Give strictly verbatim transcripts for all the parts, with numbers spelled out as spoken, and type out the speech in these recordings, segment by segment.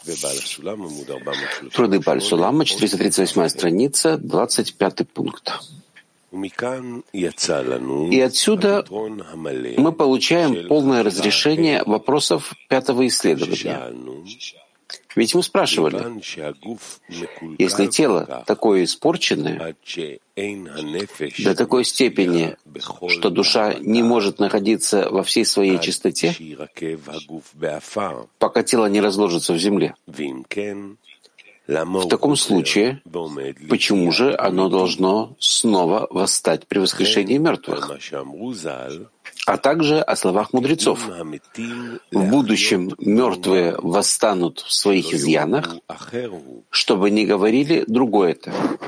Труды Бааль Сулама, четыреста тридцать восьмая страница, двадцать пятый пункт. И отсюда мы получаем полное разрешение вопросов пятого исследования. Ведь мы спрашивали, если тело такое испорченное, до такой степени, что душа не может находиться во всей своей чистоте, пока тело не разложится в земле, в таком случае, почему же оно должно снова восстать при воскрешении мертвых? А также о словах мудрецов. В будущем мертвые восстанут в своих изъянах, чтобы не говорили другое-то.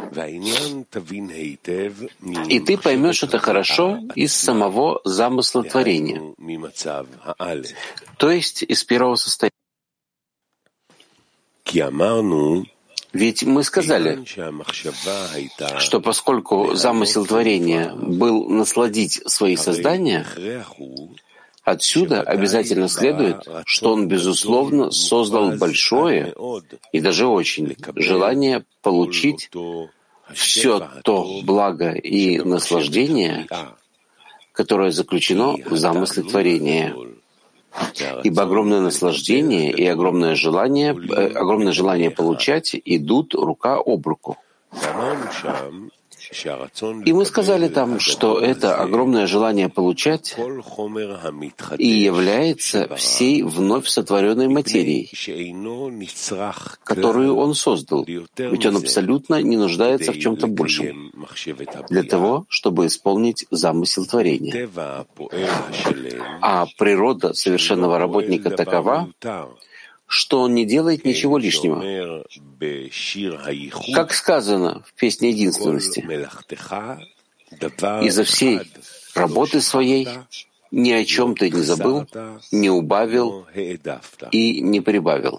И ты поймешь это хорошо из самого замысла творения, то есть из первого состояния. Ведь мы сказали, что поскольку замысел творения был насладить свои создания, отсюда обязательно следует, что он, безусловно, создал большое и даже очень желание получить все то благо и наслаждение, которое заключено в замысле творения. Ибо огромное наслаждение и огромное желание, э, огромное желание получать идут рука об руку. И мы сказали там, что это огромное желание получать и является всей вновь сотворенной материей, которую он создал, ведь он абсолютно не нуждается в чем-то большем для того, чтобы исполнить замысел творения. А природа совершенного работника такова, что он не делает ничего лишнего. Как сказано в песне единственности, «Из-за всей работы своей ни о чем ты не забыл, не убавил и не прибавил».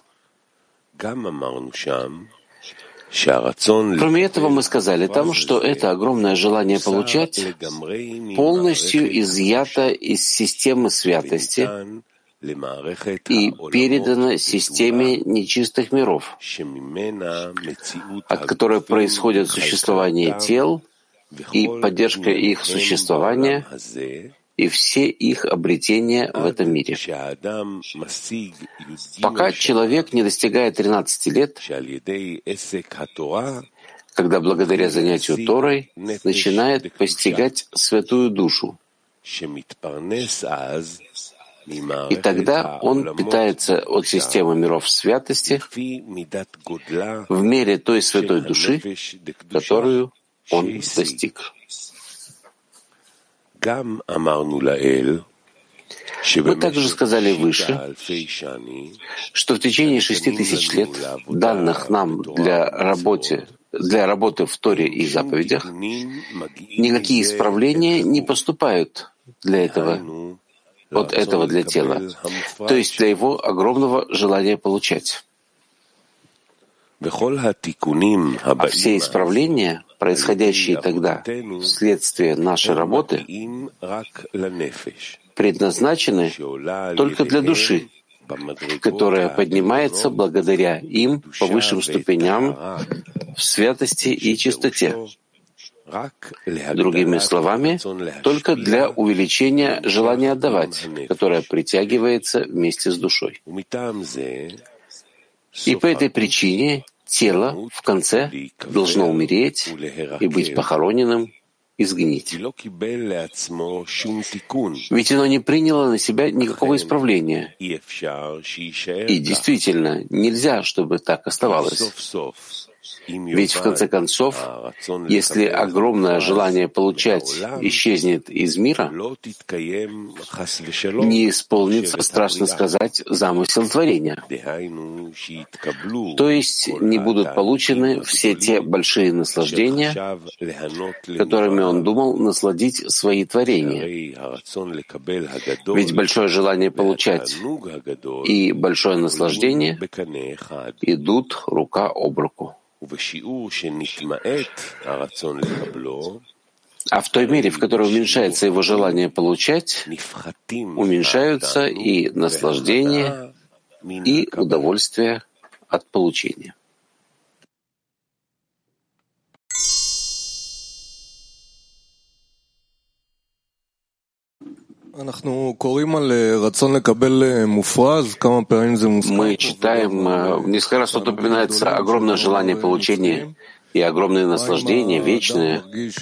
Кроме этого, мы сказали там, что это огромное желание получать полностью изъято из системы святости и передано системе нечистых миров, от которой происходит существование тел и поддержка их существования и все их обретения в этом мире. Пока человек не достигает тринадцати лет, когда благодаря занятию Торой начинает постигать святую душу, и тогда он питается от системы миров святости в мере той святой души, которую он достиг. Мы также сказали выше, что в течение шести тысяч лет, данных нам для работы, для работы в Торе и заповедях, никакие исправления не поступают для этого, от этого для тела, то есть для его огромного желания получать. А все исправления, происходящие тогда вследствие нашей работы, предназначены только для души, которая поднимается благодаря им по высшим ступеням в святости и чистоте. Другими словами, только для увеличения желания отдавать, которое притягивается вместе с душой. И по этой причине тело в конце должно умереть и быть похороненным и сгнить. Ведь оно не приняло на себя никакого исправления. И действительно, нельзя, чтобы так оставалось. Ведь в конце концов, если огромное желание получать исчезнет из мира, не исполнится, страшно сказать, замысел творения. То есть не будут получены все те большие наслаждения, которыми он думал насладить свои творения. Ведь большое желание получать и большое наслаждение идут рука об руку. А в той мере, в которой уменьшается его желание получать, уменьшаются и наслаждение, и удовольствие от от получения. Мы читаем, несколько раз тут упоминается огромное желание получения и огромное наслаждение, вечное.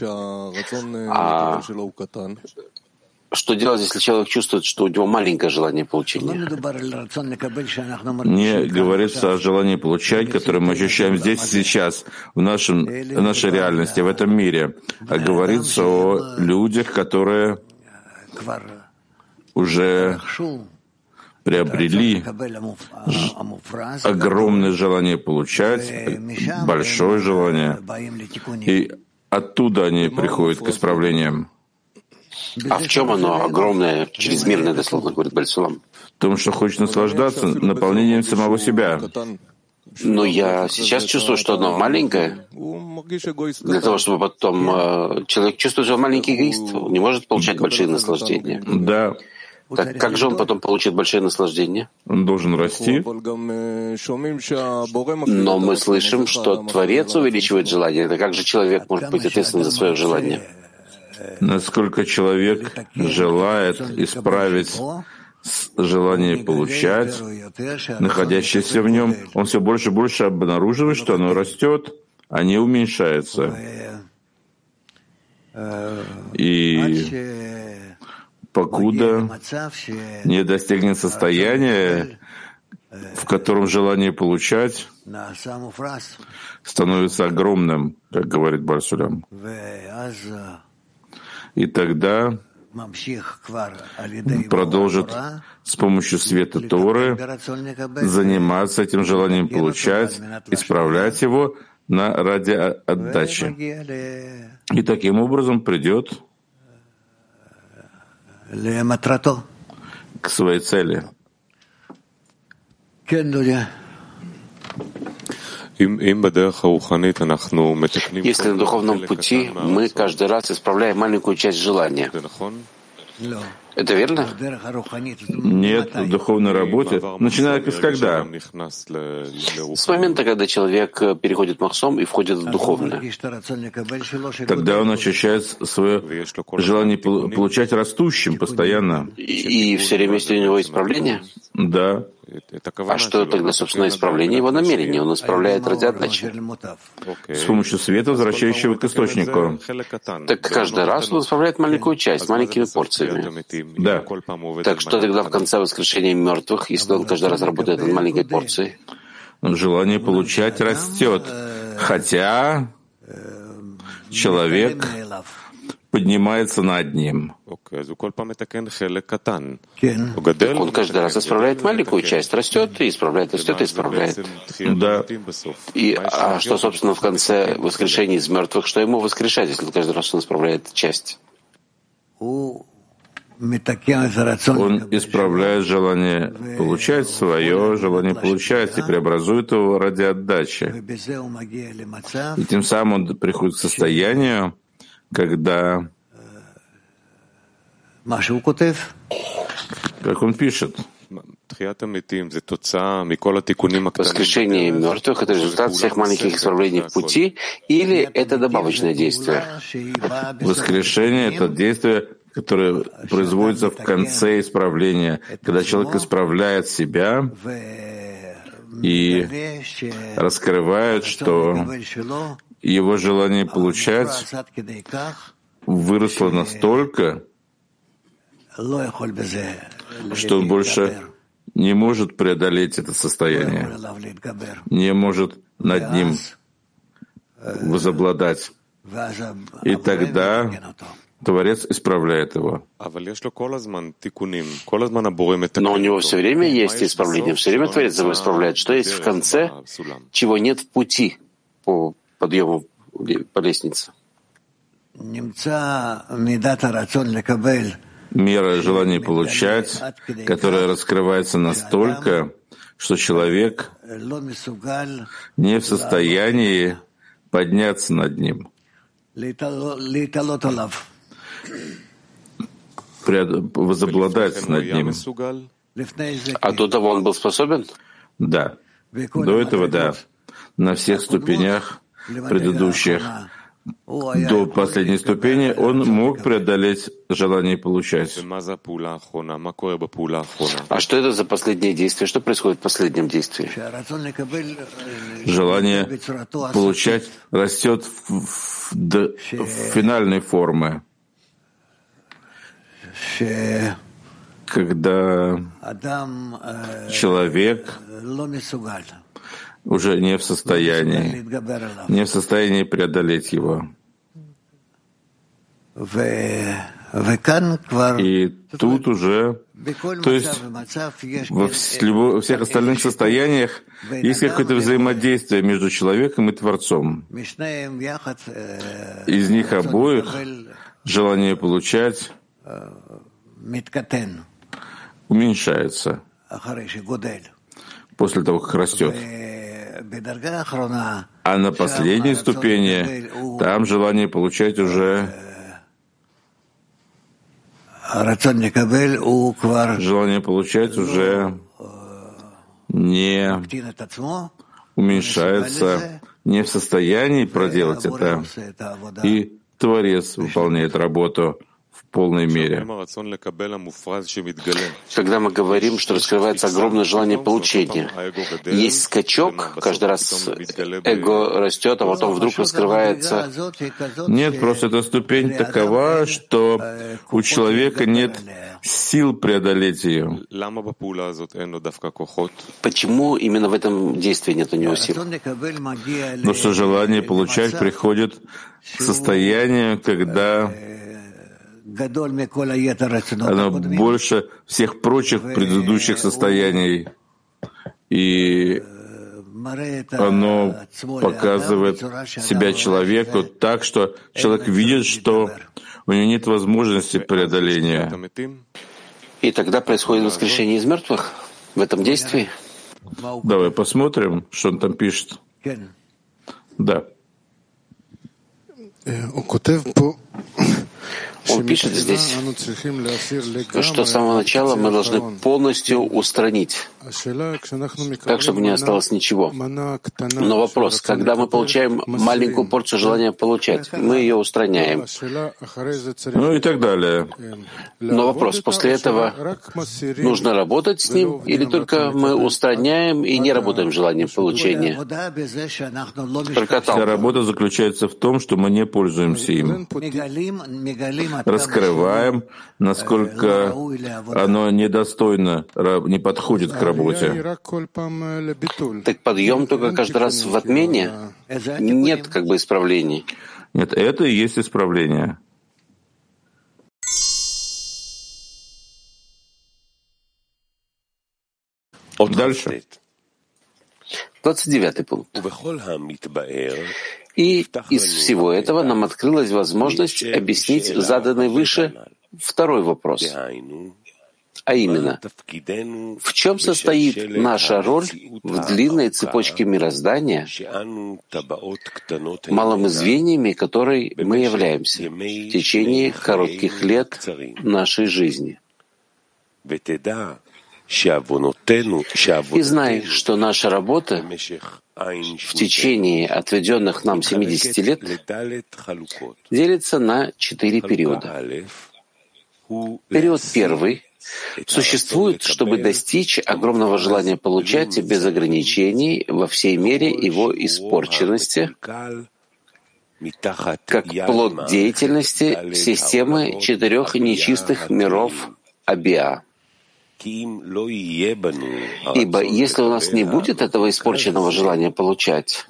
А что делать, если человек чувствует, что у него маленькое желание получения? Не говорится о желании получать, которое мы ощущаем здесь и сейчас, в, нашем, в нашей реальности, в этом мире, а говорится о людях, которые уже приобрели огромное желание получать, большое желание, и оттуда они приходят к исправлениям. А в чем оно огромное, чрезмерное, дословно говорит Бальсулам? В том, что хочет наслаждаться наполнением самого себя. Но я сейчас чувствую, что оно маленькое, для того, чтобы потом э, человек чувствует, что он маленький эгоист, он не может получать большие наслаждения. Да. Так как же он потом получит большие наслаждения? Он должен расти. Но мы слышим, что Творец увеличивает желание. Это как же человек может быть ответственным за свое желание? Насколько человек желает исправить желание получать, находящееся в нем, он все больше и больше обнаруживает, что оно растет, а не уменьшается. И покуда не достигнет состояния, в котором желание получать становится огромным, как говорит Бальсулам. И тогда продолжит с помощью света Торы заниматься этим желанием получать, исправлять его на, ради отдачи. И таким образом придет к своей цели. Если на духовном пути мы каждый раз исправляем маленькую часть желания, это верно? Нет, в духовной работе, начиная с когда? С момента, когда человек переходит в махсом и входит в духовное. Тогда он ощущает свое желание получать растущим постоянно. И, и все время есть у него исправление? Да. А что тогда, собственно, исправление его намерения? Он исправляет ради отдачи. С помощью света, возвращающего к источнику. Так каждый раз он исправляет маленькую часть, маленькими порциями. Да. Так что тогда в конце воскрешения мертвых, если он каждый раз работает над маленькой порцией? Желание получать растет. Хотя человек поднимается над ним. Так он каждый раз исправляет маленькую часть, растет и исправляет, растет и исправляет. Да. И а что, собственно, в конце воскрешения из мертвых, что ему воскрешать, если каждый раз он исправляет часть? Он исправляет желание получать свое, желание получать, и преобразует его ради отдачи. И тем самым он приходит к состоянию, когда, как он пишет, воскрешение мертвых — это результат всех маленьких исправлений в пути, или это добавочное действие? Воскрешение — это действие, которое производится в конце исправления, когда человек исправляет себя и раскрывает, что его желание получать выросло настолько, что он больше не может преодолеть это состояние, не может над ним возобладать. И тогда Творец исправляет его. Но у него все время есть исправление, все время Творец его исправляет. Что есть в конце, чего нет в пути по подъему по лестнице? Мера желания получать, которая раскрывается настолько, что человек не в состоянии подняться над ним, возобладать над ним. А до того он был способен? Да. До этого, да, на всех ступенях предыдущих, до последней ступени, он мог преодолеть желание получать. А что это за последнее действие? Что происходит в последнем действии? Желание получать растет в, в, в финальной форме, когда человек уже не в состоянии, не в состоянии преодолеть его. И тут уже, то есть во всех остальных состояниях есть какое-то взаимодействие между человеком и Творцом. Из них обоих желание получать уменьшается после того, как растет. А на последней ступени там желание получать уже желание получать уже не уменьшается, не в состоянии проделать это, и Творец выполняет работу в полной мере. Когда мы говорим, что раскрывается огромное желание получения, есть скачок, каждый раз эго растет, а потом вдруг раскрывается. Нет, просто эта ступень такова, что у человека нет сил преодолеть ее. Почему именно в этом действии нет у него сил? Потому что желание получать приходит к состоянию, когда оно больше всех прочих предыдущих состояний, и оно показывает себя человеку так, что человек видит, что у него нет возможности преодоления. И тогда происходит воскрешение из мертвых в этом действии? Давай посмотрим, что он там пишет. Да. Он пишет здесь, что с самого начала мы должны полностью устранить, так, чтобы не осталось ничего. Но вопрос, когда мы получаем маленькую порцию желания получать, мы ее устраняем. Ну и так далее. Но вопрос, после этого нужно работать с ним, или только мы устраняем и не работаем с желанием получения? Только там. Вся работа заключается в том, что мы не пользуемся им. Раскрываем, насколько оно недостойно, не подходит к работе. Так подъем только каждый раз в отмене? Нет как бы исправлений. Нет, это и есть исправление. Дальше. двадцать девятый пункт. И из всего этого нам открылась возможность объяснить заданный выше второй вопрос, а именно, в чем состоит наша роль в длинной цепочке мироздания, малыми звеньями которой мы являемся в течение коротких лет нашей жизни. И знай, что наша работа в течение отведенных нам семидесяти лет делится на четыре периода. Период первый существует, чтобы достичь огромного желания получать без ограничений во всей мере его испорченности, как плод деятельности системы четырех нечистых миров Абиа. Ибо если у нас не будет этого испорченного желания получать,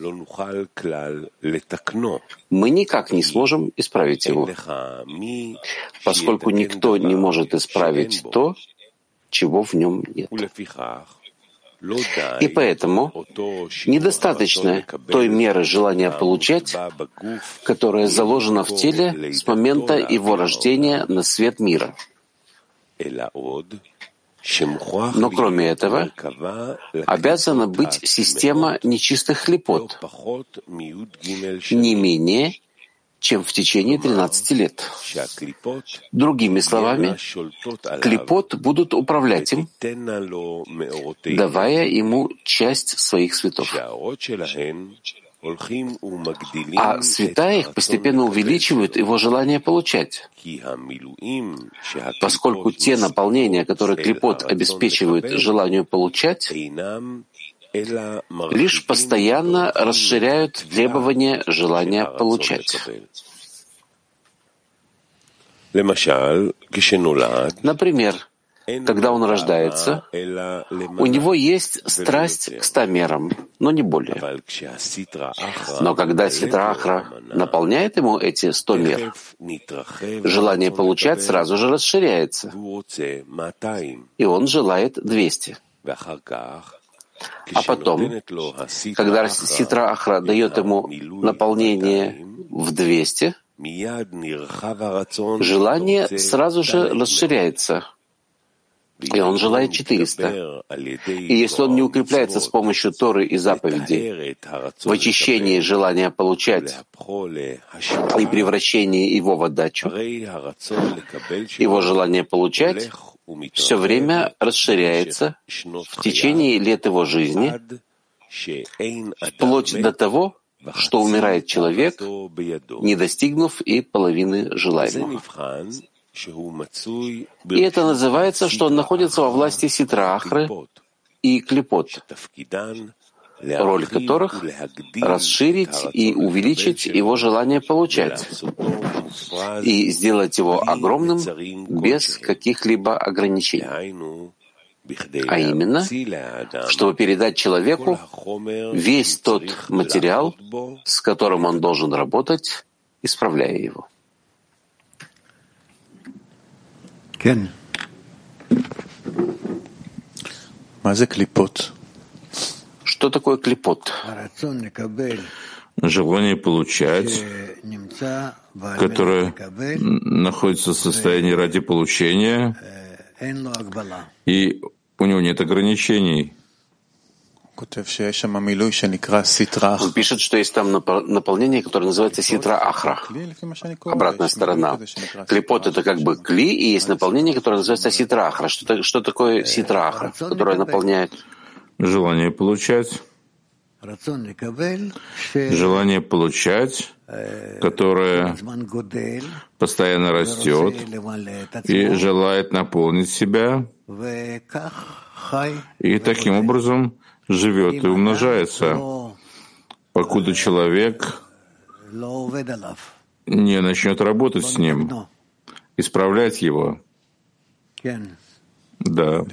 мы никак не сможем исправить его, поскольку никто не может исправить то, чего в нем нет. И поэтому недостаточно той меры желания получать, которая заложена в теле с момента его рождения на свет мира. Но кроме этого, обязана быть система нечистых клипот, не менее, чем в течение тринадцати лет. Другими словами, клипот будут управлять им, давая ему часть своих светов. А света их постепенно увеличивают его желание получать, поскольку те наполнения, которые клипот обеспечивают желанию получать, лишь постоянно расширяют требования желания получать. Например, когда он рождается, у него есть страсть к ста мерам, но не более. Но когда ситра ахра наполняет ему эти сто мер, желание получать сразу же расширяется, и он желает двести. А потом, когда ситра ахра дает ему наполнение в двести, желание сразу же расширяется, и он желает четыреста. И если он не укрепляется с помощью Торы и заповедей в очищении желания получать и превращении его в отдачу, его желание получать все время расширяется в течение лет его жизни, вплоть до того, что умирает человек, не достигнув и половины желаемого. И это называется, что он находится во власти ситра ахры и клипот, роль которых — расширить и увеличить его желание получать и сделать его огромным без каких-либо ограничений. А именно, чтобы передать человеку весь тот материал, с которым он должен работать, исправляя его. Кен. Что такое клипот? Желание получать, которое находится в состоянии ради получения, и у него нет ограничений. Он пишет, что есть там наполнение, которое называется ситра ахра, обратная сторона. Клипот — это как бы кли, и есть наполнение, которое называется ситра ахра. Что, что такое ситра ахра, которое наполняет? Желание получать. Желание получать, которое постоянно растет и желает наполнить себя, и таким образом живет и умножается, покуда человек не начнет работать с ним, исправлять его. Да.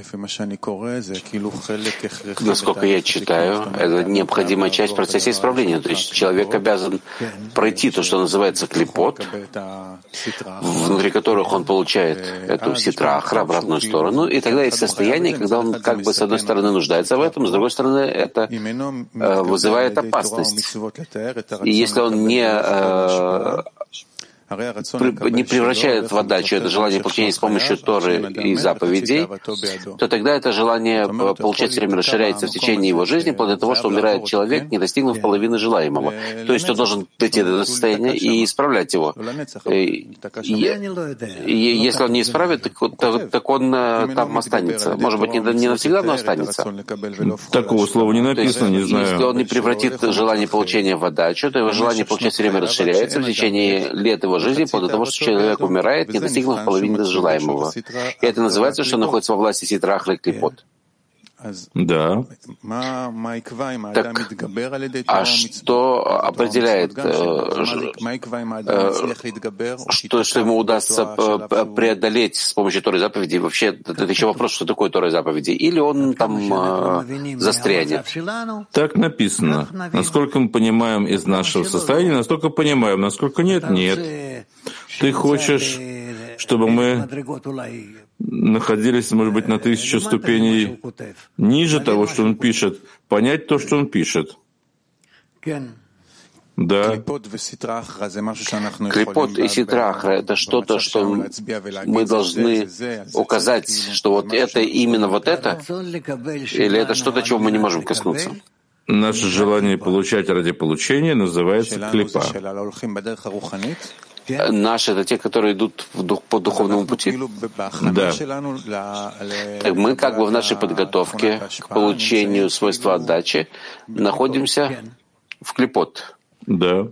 Насколько я читаю, это необходимая часть в процессе исправления. То есть человек обязан пройти то, что называется клипот, внутри которых он получает эту ситра ахра, обратную сторону, и тогда есть состояние, когда он как бы с одной стороны нуждается в этом, с другой стороны это э, вызывает опасность. И если он не э, не превращает в отдачу это желание получения с помощью Торы и заповедей, то тогда это желание получать все время расширяется в течение его жизни, вплоть до того, что умирает человек, не достигнув половины желаемого. То есть он должен дойти до этого состояния и исправлять его. И, и если он не исправит, так, так он там останется. Может быть, не, не навсегда, но останется. Такого слова не написано, есть, не знаю. Если он не превратит желание получения в отдачу, то его желание получать все время расширяется в течение лет его жизни, вплоть до того, что человек умирает, не достигнув половины желаемого. И это называется, что находится во власти ситра ахра и клипот. Да. Так, а что определяет, э, что, что ему удастся преодолеть с помощью Торы и заповедей? Вообще, это еще вопрос, что такое Тора и заповеди. Или он там э, застрянет? Так написано. Насколько мы понимаем из нашего состояния, настолько понимаем. Насколько нет, нет. Ты хочешь, чтобы мы находились, может быть, на тысячу ступеней ниже того, что он пишет, понять то, что он пишет. Да. Клипот и ситра ахра — это что-то, что мы должны указать, что вот это именно вот это, или это что-то, чего мы не можем коснуться? Наше желание получать ради получения называется клипа. Наши — это те, которые идут по духовному пути? Да. Так мы как бы в нашей подготовке к получению свойства отдачи находимся в клипот. Да.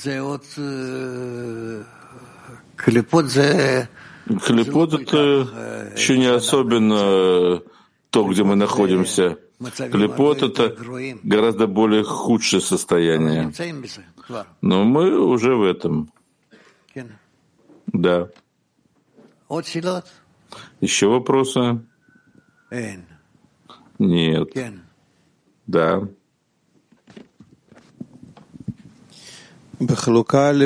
Клипот — это еще не особенно то, где мы находимся. Клипот — это гораздо более худшее состояние. Но мы уже в этом. Да. Еще вопросы? Нет. Да. В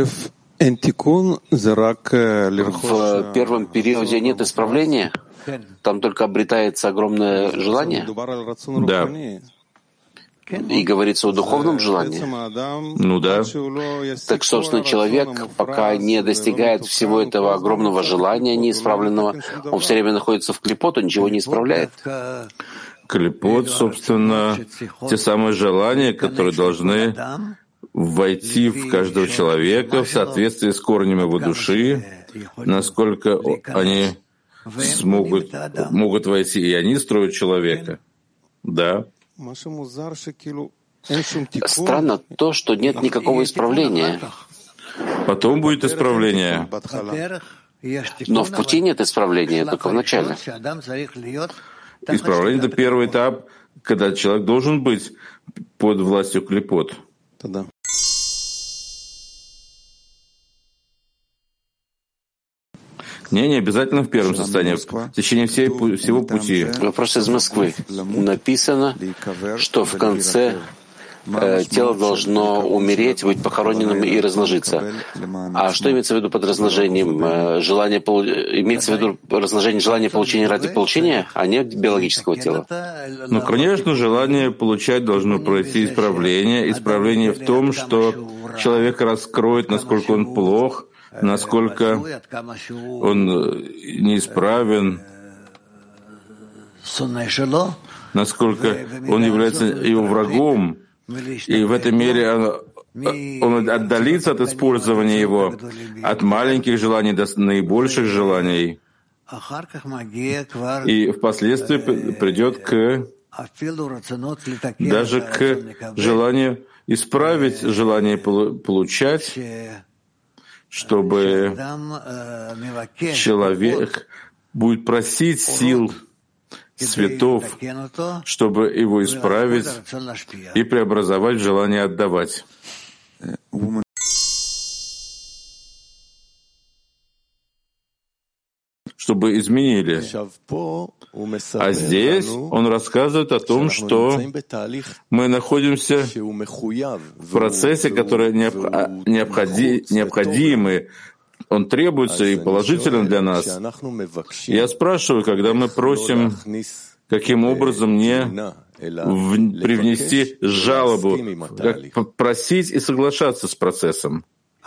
первом периоде нет исправления? Там только обретается огромное желание? Да. И говорится о духовном желании? Ну да. Так, собственно, человек, пока не достигает всего этого огромного желания неисправленного, он все время находится в клипот, он ничего не исправляет. Клипот, собственно, те самые желания, которые должны войти в каждого человека в соответствии с корнем его души, насколько они смогут, могут войти, и они строят человека. Да. Странно то, что нет никакого исправления. Потом будет исправление. Но в пути нет исправления, только в начале. Исправление — это первый этап, когда человек должен быть под властью клипот. Не, не обязательно в первом состоянии, в течение всей, всего пути. Вопрос из Москвы. Написано, что в конце э, тело должно умереть, быть похороненным и разложиться. А что имеется в виду под разложением? Э, желание, имеется в виду разложение желания получения ради получения, а не биологического тела? Ну, конечно, желание получать должно пройти исправление. Исправление в том, что человек раскроет, насколько он плох, насколько он неисправен, насколько он является его врагом, и в этой мере он, он отдалится от использования его, от маленьких желаний до наибольших желаний, и впоследствии придет к даже к желанию исправить желание получать, чтобы человек будет просить сил святов, чтобы его исправить и преобразовать желание отдавать. Чтобы изменили. А здесь он рассказывает о том, что мы находимся в процессе, который необходи, необходимый, он требуется и положителен для нас. Я спрашиваю, когда мы просим, каким образом мне в, привнести жалобу, как просить и соглашаться с процессом.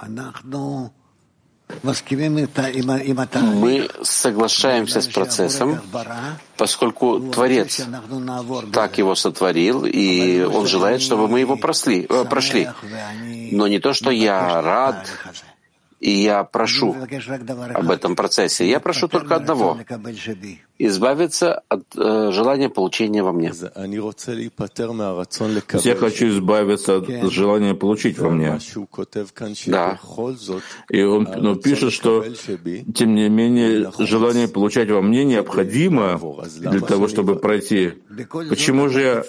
Мы соглашаемся с процессом, поскольку Творец так его сотворил, и Он желает, чтобы мы его прошли, э, прошли. Но не то, что я рад, и я прошу об этом процессе. Я прошу только одного — избавиться от э, желания получения во мне. Я хочу избавиться от желания получить во мне. Да. И он ну, пишет, что, тем не менее, желание получать во мне необходимо для того, чтобы пройти. Почему же я...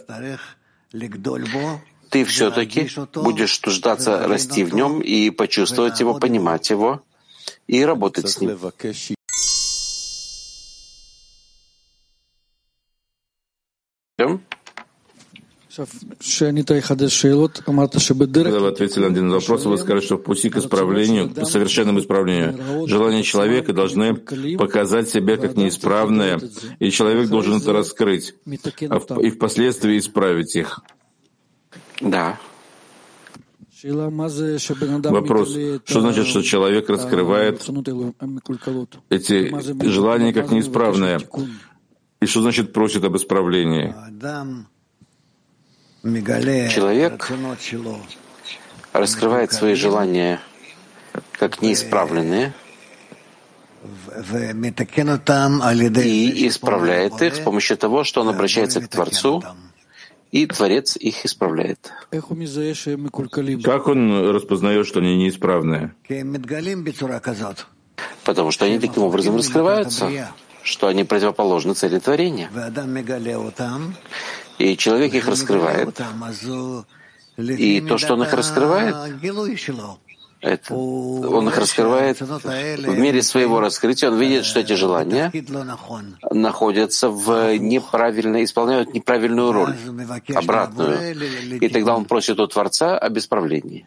Ты все-таки будешь нуждаться расти в нем и почувствовать его, понимать его и работать с ним. Когда вы ответили на один вопрос, вы сказали, что в пути к исправлению, к совершенному исправлению, желания человека должны показать себя как неисправное, и человек должен это раскрыть, а в, и впоследствии исправить их. Да. Вопрос, что значит, что человек раскрывает эти желания как неисправные? И что значит просит об исправлении? Человек раскрывает свои желания как неисправленные и исправляет их с помощью того, что он обращается к Творцу, и Творец их исправляет. Как он распознает, что они неисправные? Потому что они таким образом раскрываются, что они противоположны цели творения. И человек их раскрывает. И то, что он их раскрывает, это, он их раскрывает в мере своего раскрытия. Он видит, что эти желания находятся в неправильной, исполняют неправильную роль, обратную. И тогда он просит у Творца об исправлении.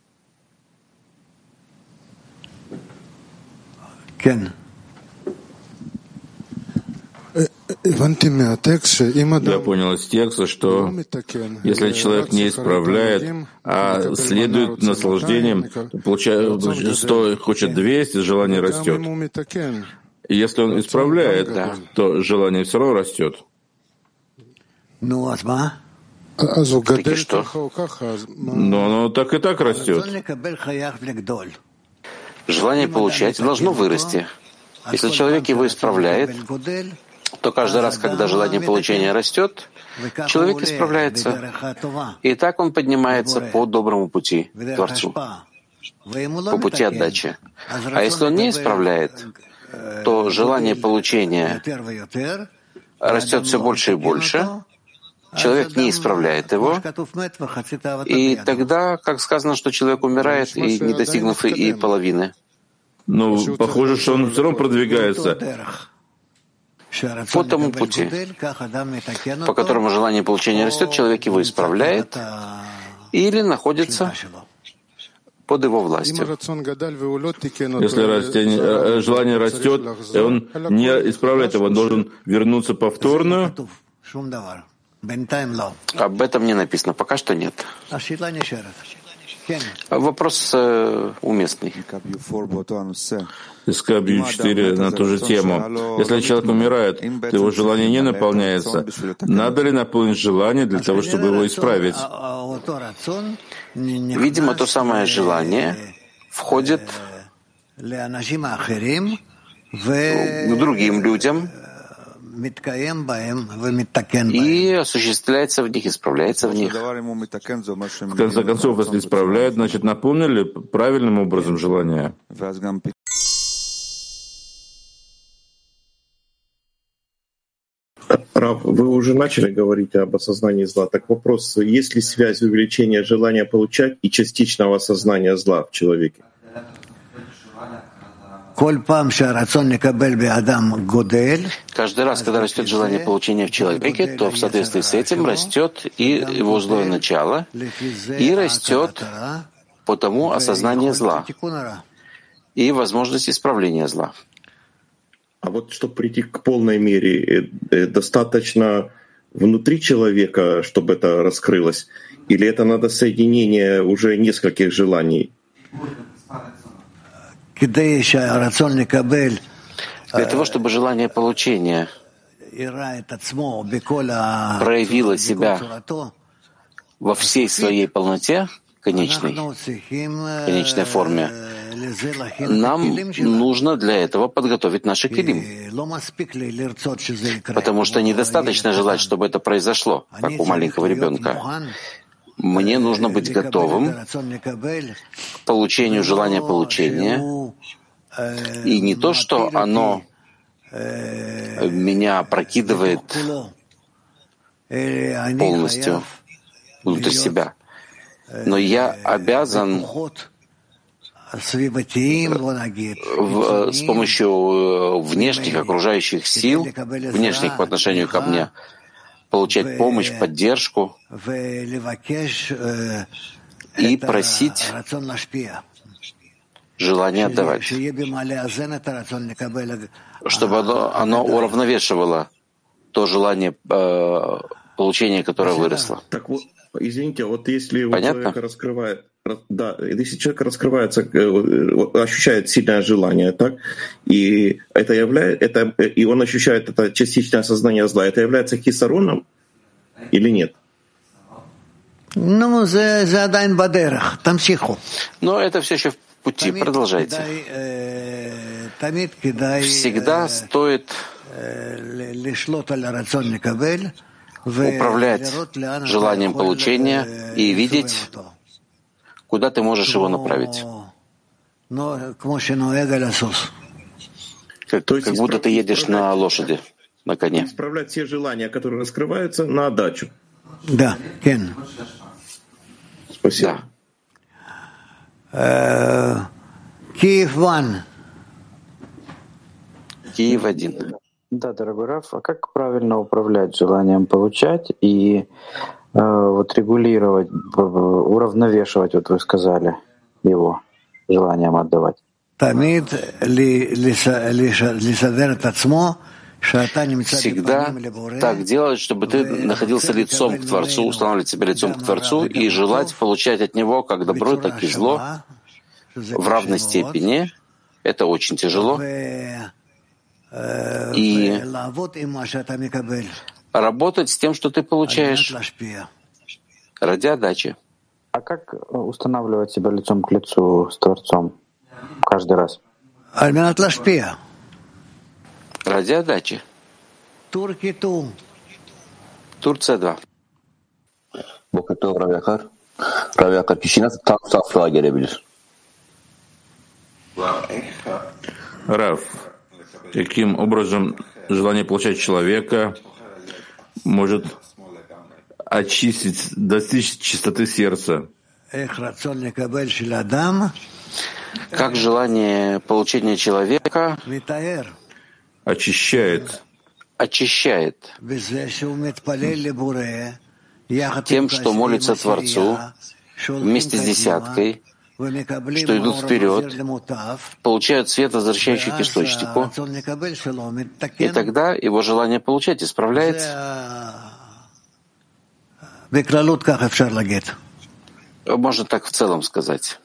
Я понял из текста, что если человек не исправляет, а следует наслаждением, получает, сто хочет двести, желание растет. И если он исправляет, да, то желание все равно растет. Так и что? Но оно так и так растет. Желание получать должно вырасти. Если человек его исправляет, то каждый раз, когда желание получения растет, человек исправляется. И так он поднимается по доброму пути к Творцу, по пути отдачи. А если он не исправляет, то желание получения растет все больше и больше, человек не исправляет его, и тогда, как сказано, что человек умирает, и не достигнув и половины. Ну, похоже, что он все равно продвигается по тому пути, по которому желание получения растет, человек его исправляет или находится под его властью. Если растение, желание растет, и он не исправляет его, он должен вернуться повторно. Об этом не написано, пока что нет. Вопрос э, уместный. Из Кабью четыре на ту же тему. Если человек умирает, то его желание не наполняется. Надо ли наполнить желание для того, чтобы его исправить? Видимо, то самое желание входит к другим людям и осуществляется в них, исправляется в них. В конце концов, если исправляют, значит, наполнили правильным образом желание. Рав, вы уже начали говорить об осознании зла. Так вопрос, есть ли связь увеличения желания получать и частичного осознания зла в человеке? Каждый раз, когда растет желание получения в человеке, то в соответствии с этим растет и его злое начало, и растет потому осознание зла и возможность исправления зла. А вот чтобы прийти к полной мере, достаточно внутри человека, чтобы это раскрылось, или это надо соединение уже нескольких желаний? Для того, чтобы желание получения проявило себя во всей своей полноте, конечной, конечной форме, нам нужно для этого подготовить наши килим. Потому что недостаточно желать, чтобы это произошло, как у маленького ребенка. Мне нужно быть готовым к получению желания получения. И не то, что оно меня опрокидывает полностью внутрь себя, но я обязан в, с помощью внешних окружающих сил, внешних по отношению ко мне, получать помощь, поддержку и просить желание отдавать, чтобы оно, оно уравновешивало то желание э, получения, которое выросло. Так вот, извините, вот если Понятно? у человека раскрывает, да, если человек раскрывается, ощущает сильное желание, так, и это является, это, и он ощущает это частичное осознание зла, это является хисароном или нет? Но это все еще в пути. Продолжайте. Всегда стоит управлять желанием получения и видеть, куда ты можешь его направить. Как, как будто ты едешь на лошади, на коне. Исправлять все желания, которые раскрываются, на отдачу. Да, Кен. Спасибо. Да. Киев один. Киев один. Да, дорогой Раф, а как правильно управлять желанием получать и э, вот регулировать, уравновешивать, вот вы сказали, его желанием отдавать? Всегда так делать, чтобы ты находился лицом к Творцу, устанавливать себя лицом к Творцу и желать получать от Него как добро, так и зло в равной степени. Это очень тяжело. И работать с тем, что ты получаешь, ради отдачи. А как устанавливать себя лицом к лицу с Творцом каждый раз? Ради отдачи. Турция два. Bokatov Rav Yakar. Rav Yakar, kişi nasıl tam saflığa gelebilir? Рав, каким образом желание получать человека может очистить, достичь чистоты сердца? Как желание получения человека очищает, очищает тем, что молится Творцу вместе с десяткой, что идут вперед, получают свет, возвращающий к источнику, и тогда его желание получать исправляется. Можно так в целом сказать.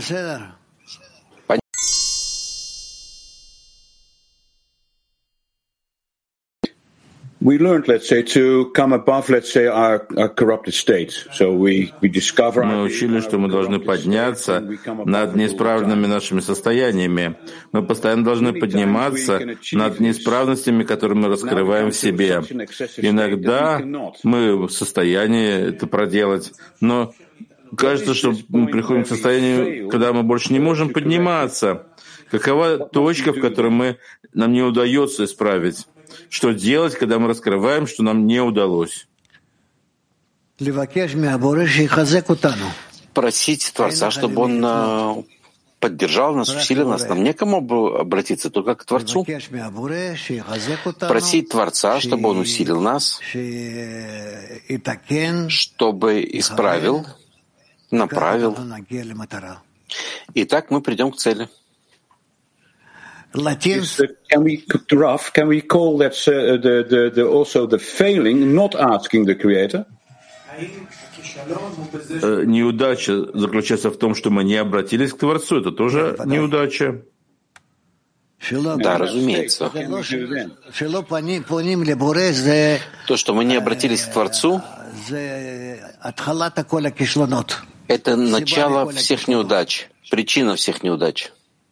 We learned, let's say, to come above, let's say, our, our corrupted state. So we, we discover. Мы учили, что мы должны подняться над неисправными нашими состояниями. Мы постоянно должны подниматься над неисправностями, которые мы раскрываем в себе. Иногда мы в состоянии это проделать, но кажется, что мы приходим к состоянию, когда мы больше не можем подниматься. Какова точка, в которой мы, нам не удается исправить? Что делать, когда мы раскрываем, что нам не удалось? Просить Творца, чтобы Он поддержал нас, усилил нас. Нам некому обратиться, только к Творцу. Просить Творца, чтобы Он усилил нас, чтобы исправил, направил. И так мы придем к цели. Is, uh, can we, Raf, can we call that uh, the, the, the also the failing, not asking the Creator? Неудача заключается в том, что мы не обратились к Творцу. Это тоже неудача. Да, разумеется. То, что мы не обратились к Творцу, это начало всех неудач, причина всех неудач.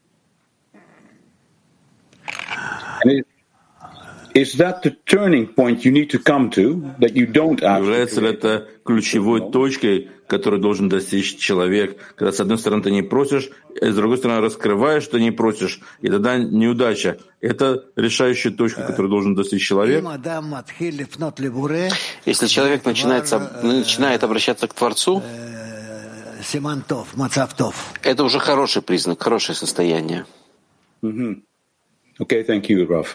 Является ли это ключевой точкой, которую должен достичь человек, когда с одной стороны ты не просишь, а с другой стороны раскрываешь, что не просишь, и тогда неудача. Это решающая точка, которую должен достичь человек. Если человек начинает, начинает обращаться к Творцу, это уже хороший признак, хорошее состояние. Mm-hmm. Okay, thank you, Raf.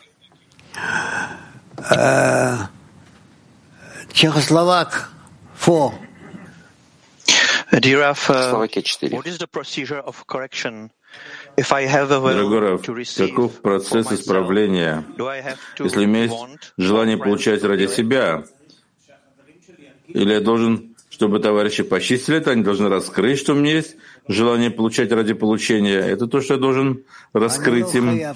Чехословак, four. Dear Raf, uh, what is the procedure of correction? If I have a will to receive, каков процесс исправления? Если у меня есть желание получать ради себя, или я должен, чтобы товарищи почистили это, они должны раскрыть, что у меня есть желание получать ради получения. Это то, что я должен раскрыть им. Я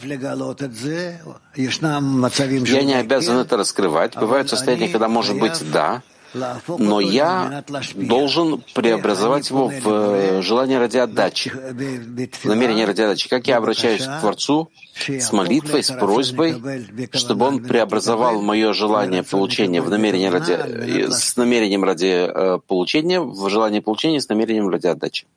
не обязан это раскрывать. Бывают состояния, когда, может быть, да, но я должен преобразовать его в желание ради отдачи, в намерение ради отдачи. Как я обращаюсь к Творцу с молитвой, с просьбой, чтобы Он преобразовал мое желание получения в намерение ради, с намерением ради получения в желание получения с намерением ради отдачи.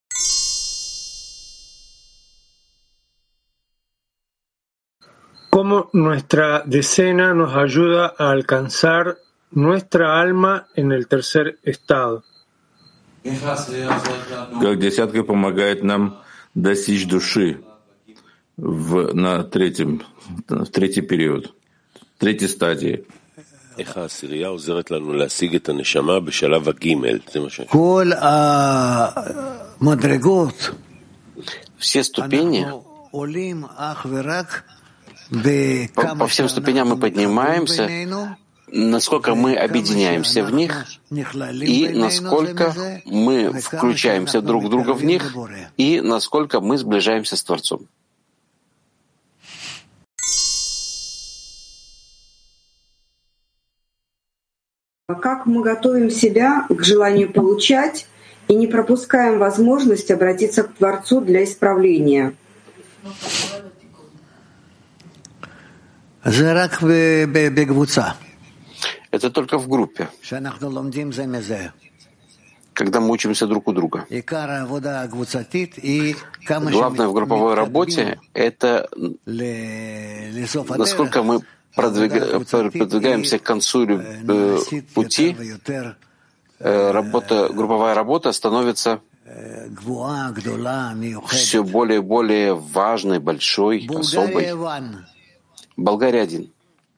Cómo nuestra decena nos ayuda a alcanzar nuestra alma en el tercer estado. Как десятка помогает нам достичь души в, на третьем, в третий период, в третьей стадии. Все ступени, по, по всем ступеням мы поднимаемся, насколько мы объединяемся в них, и насколько мы включаемся друг в друга в них, и насколько мы сближаемся с Творцом. Как мы готовим себя к желанию получать и не пропускаем возможность обратиться к Творцу для исправления? Это только в группе, когда мы учимся друг у друга. Главное в групповой работе — это насколько мы продвигаемся к концу пути, работа, групповая работа становится все более и более важной, большой, особой. Болгария один.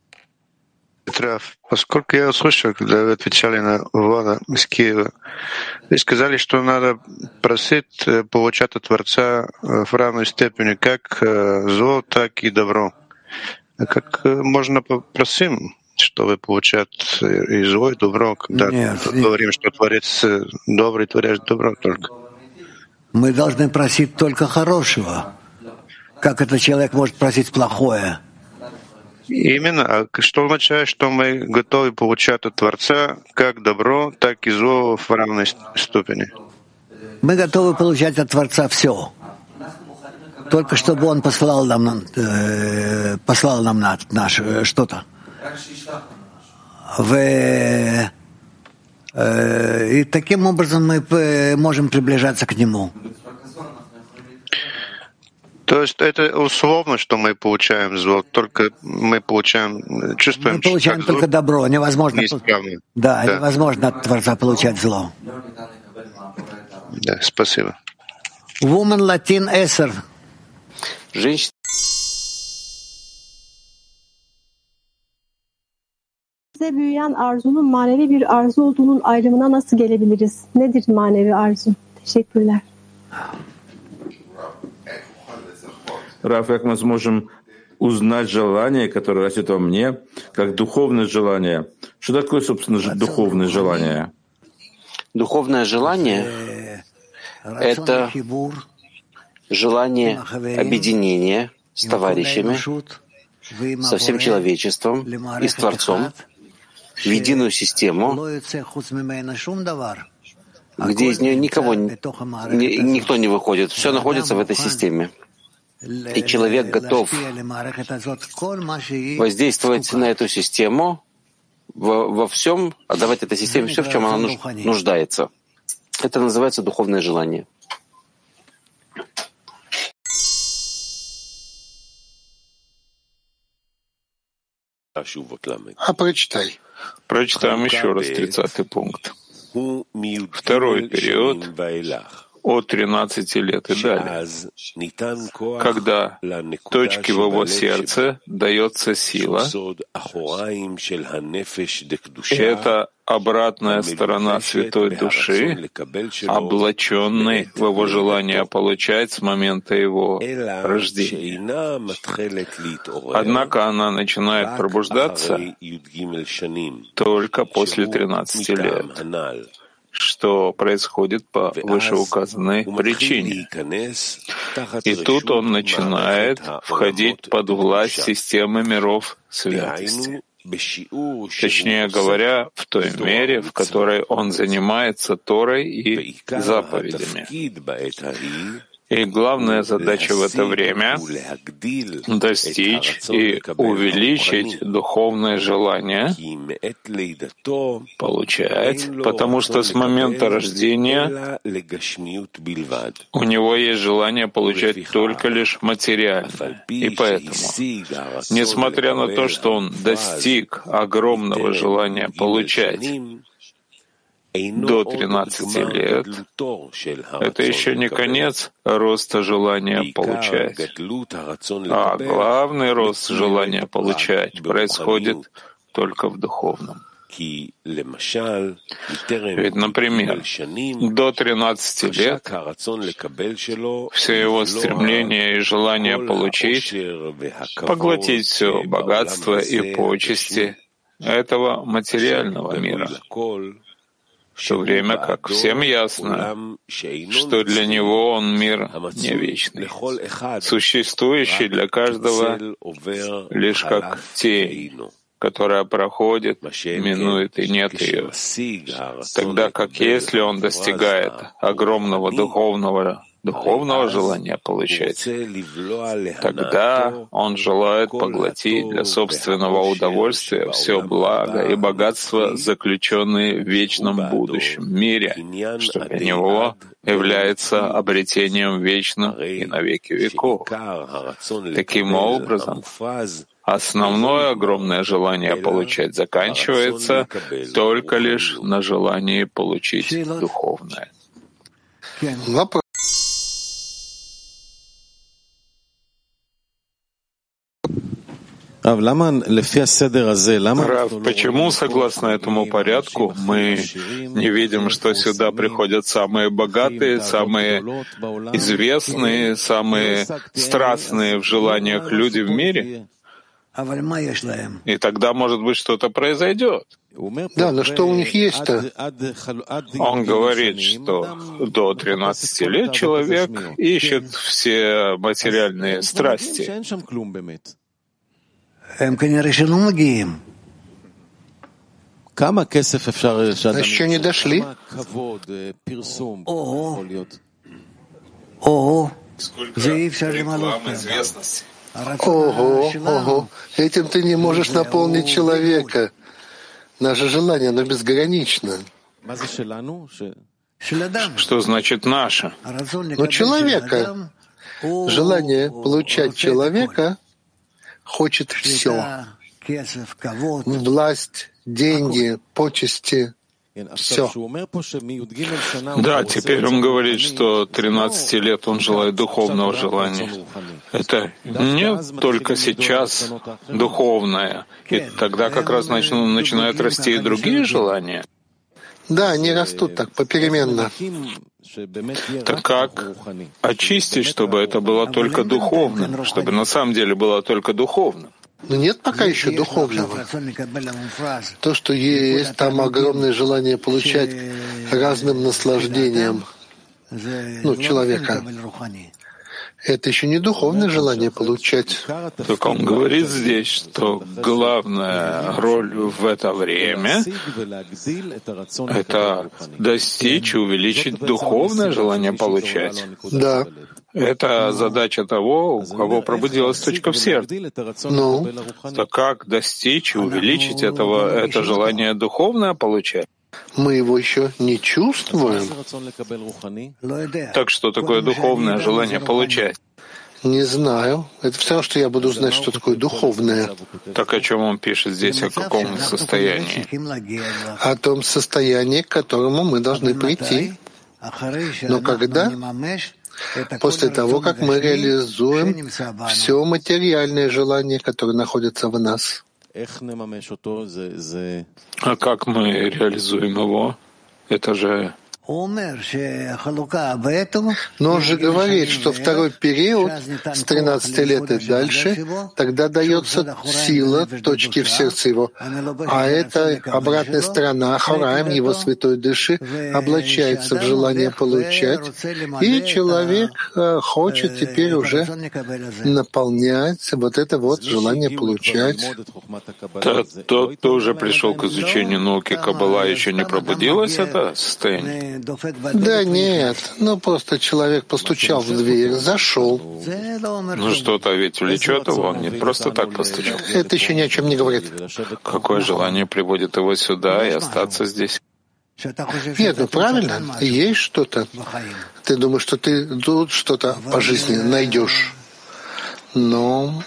Поскольку я услышал, когда вы отвечали на Влада из Киева, вы сказали, что надо просить получать от Творца в равной степени как зло, так и добро. А как можно попросить, чтобы получать и зло, и добро, когда Нет, говорим, что Творец добрый, творец добро только? Мы должны просить только хорошего. Как этот человек может просить плохое? Именно. А что означает, что мы готовы получать от Творца как добро, так и зло в равной степени? Мы готовы получать от Творца все. Только чтобы Он послал нам, э, послал нам на, наше, что-то. В, э, и таким образом мы можем приближаться к Нему. То есть это условно, что мы получаем зло, только мы получаем, чувствуем, мы получаем только зло, добро, невозможно. Да, да, невозможно от Творца получать зло. Да, спасибо. Woman Latin Эсер. Женщина. Bize büyüyen arzunun manevi bir arzu olduğunun ayrımına nasıl gelebiliriz? Nedir manevi arzu? Teşekkürler. Раф, как мы сможем узнать желание, которое растет во мне, как духовное желание? Что такое, собственно, духовное желание? Духовное желание — это желание объединения с товарищами, со всем человечеством и с Творцом в единую систему, где из нее никого, никто не выходит. Все находится в этой системе. И человек готов воздействовать на эту систему, во, во всем, отдавать этой системе все, в чем она нуждается. Это называется духовное желание. А прочитай. Прочитаем еще раз тридцатый пункт. Второй период от тринадцати лет и далее, когда точке в его сердце дается сила, это обратная сторона святой души, облаченной в его желание получать с момента его рождения. Однако она начинает пробуждаться только после тринадцати лет, что происходит по вышеуказанной причине. И тут он начинает входить под власть системы миров святости. Точнее говоря, в той мере, в которой он занимается Торой и заповедями. И главная задача в это время — достичь и увеличить духовное желание получать, потому что с момента рождения у него есть желание получать только лишь материальное. И поэтому, несмотря на то, что он достиг огромного желания получать до тринадцати лет, это еще не конец роста желания получать. А главный рост желания получать происходит только в духовном. Ведь, например, до тринадцати лет все его стремление и желание получить, поглотить все богатство и почести этого материального мира, в то время как всем ясно, что для него он мир не вечный, существующий для каждого лишь как тень, которая проходит, минует и нет ее. Тогда как если он достигает огромного духовного духовного желания получать, тогда он желает поглотить для собственного удовольствия все благо и богатство, заключенные в вечном будущем мире, что для него является обретением вечным и на веки веков. Таким образом, основное огромное желание получать заканчивается только лишь на желании получить духовное. Рав, почему, согласно этому порядку, мы не видим, что сюда приходят самые богатые, самые известные, самые страстные в желаниях люди в мире? И тогда, может быть, что-то произойдет. Да, но что у них есть-то? Он говорит, что до тринадцати лет человек ищет все материальные страсти. Еще не дошли. Ого, рекламы, известности. Ого, ого. Этим ты не можешь наполнить человека. Наше желание, оно безгранично. Что значит наше? Ну, человека. Желание получать человека хочет все. Власть, деньги, почести. Все. Да, теперь он говорит, что тринадцати лет он желает духовного желания. Это не только сейчас духовное. И тогда как раз начну, начинают расти и другие желания. Да, они растут так попеременно. Так как очистить, чтобы это было только духовным, чтобы на самом деле было только духовным? Но нет пока еще духовного. То, что есть там огромное желание получать разным наслаждением, ну, человека, это еще не духовное желание получать. Так он говорит здесь, что главная роль в это время — это достичь и увеличить духовное желание получать. Да. Это задача того, у кого пробудилась точка в сердце. Ну? Так как достичь и увеличить этого, это желание духовное получать? Мы его еще не чувствуем. Так что такое духовное желание получать? Не знаю. Это все равно, что я буду знать, что такое духовное. Так о чем он пишет здесь, о каком состоянии? О том состоянии, к которому мы должны прийти. Но когда? После того, как мы реализуем все материальное желание, которое находится в нас. А как мы реализуем его? Это же Но он же говорит, что второй период с тринадцати лет и дальше, тогда дается сила точки в сердце его. А это обратная сторона, Хораим, его святой души, облачается в желание получать. И человек хочет теперь уже наполнять вот это вот желание получать. Тот, кто уже пришел к изучению науки Каббала, еще не пробудилось это состояние? Да нет, ну просто человек постучал в дверь, зашел. Ну что-то ведь влечет его, он не просто так постучал. Это еще ни о чем не говорит. Какое желание приводит его сюда и остаться здесь? Нет, ну правильно, есть что-то. Ты думаешь, что ты тут что-то по жизни найдешь. Но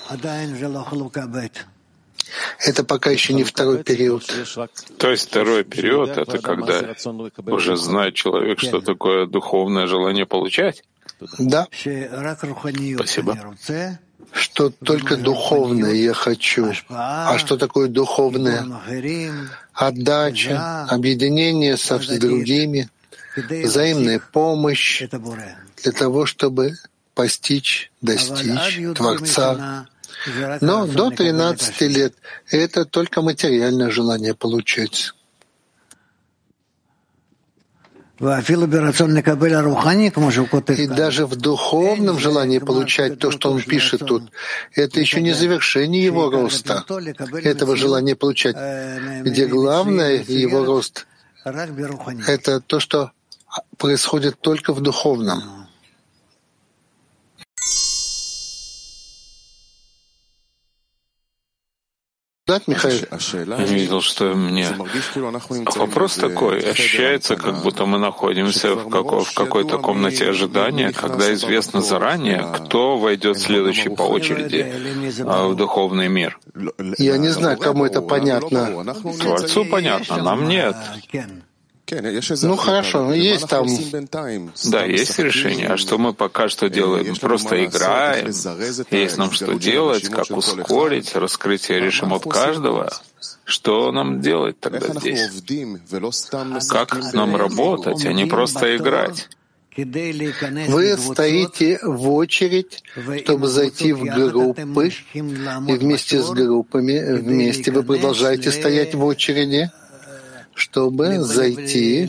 это пока еще не второй период. То есть второй период — это когда уже знает человек, что такое духовное желание получать? Да. Спасибо. Что только духовное я хочу. А что такое духовное? Отдача, объединение со с другими, взаимная помощь для того, чтобы постичь, достичь Творца. Но до тринадцати лет это только материальное желание получать. И даже в духовном желании получать то, что он пишет тут, это еще не завершение его роста, этого желания получать. Где главное его рост — это то, что происходит только в духовном. Да, Михаил? Я видел, что мне вопрос такой. Ощущается, как будто мы находимся в, какой- в какой-то комнате ожидания, когда известно заранее, кто войдет следующий по очереди в духовный мир. Я не знаю, кому это понятно. Творцу понятно, нам нет. Ну хорошо, есть там... Да, есть решение. А что мы пока что делаем? Просто играем. Есть нам что делать, как ускорить раскрытие решимот каждого. Что нам делать тогда здесь? Как нам работать, а не просто играть? Вы стоите в очередь, чтобы зайти в группы, и вместе с группами, вместе вы продолжаете стоять в очереди, чтобы зайти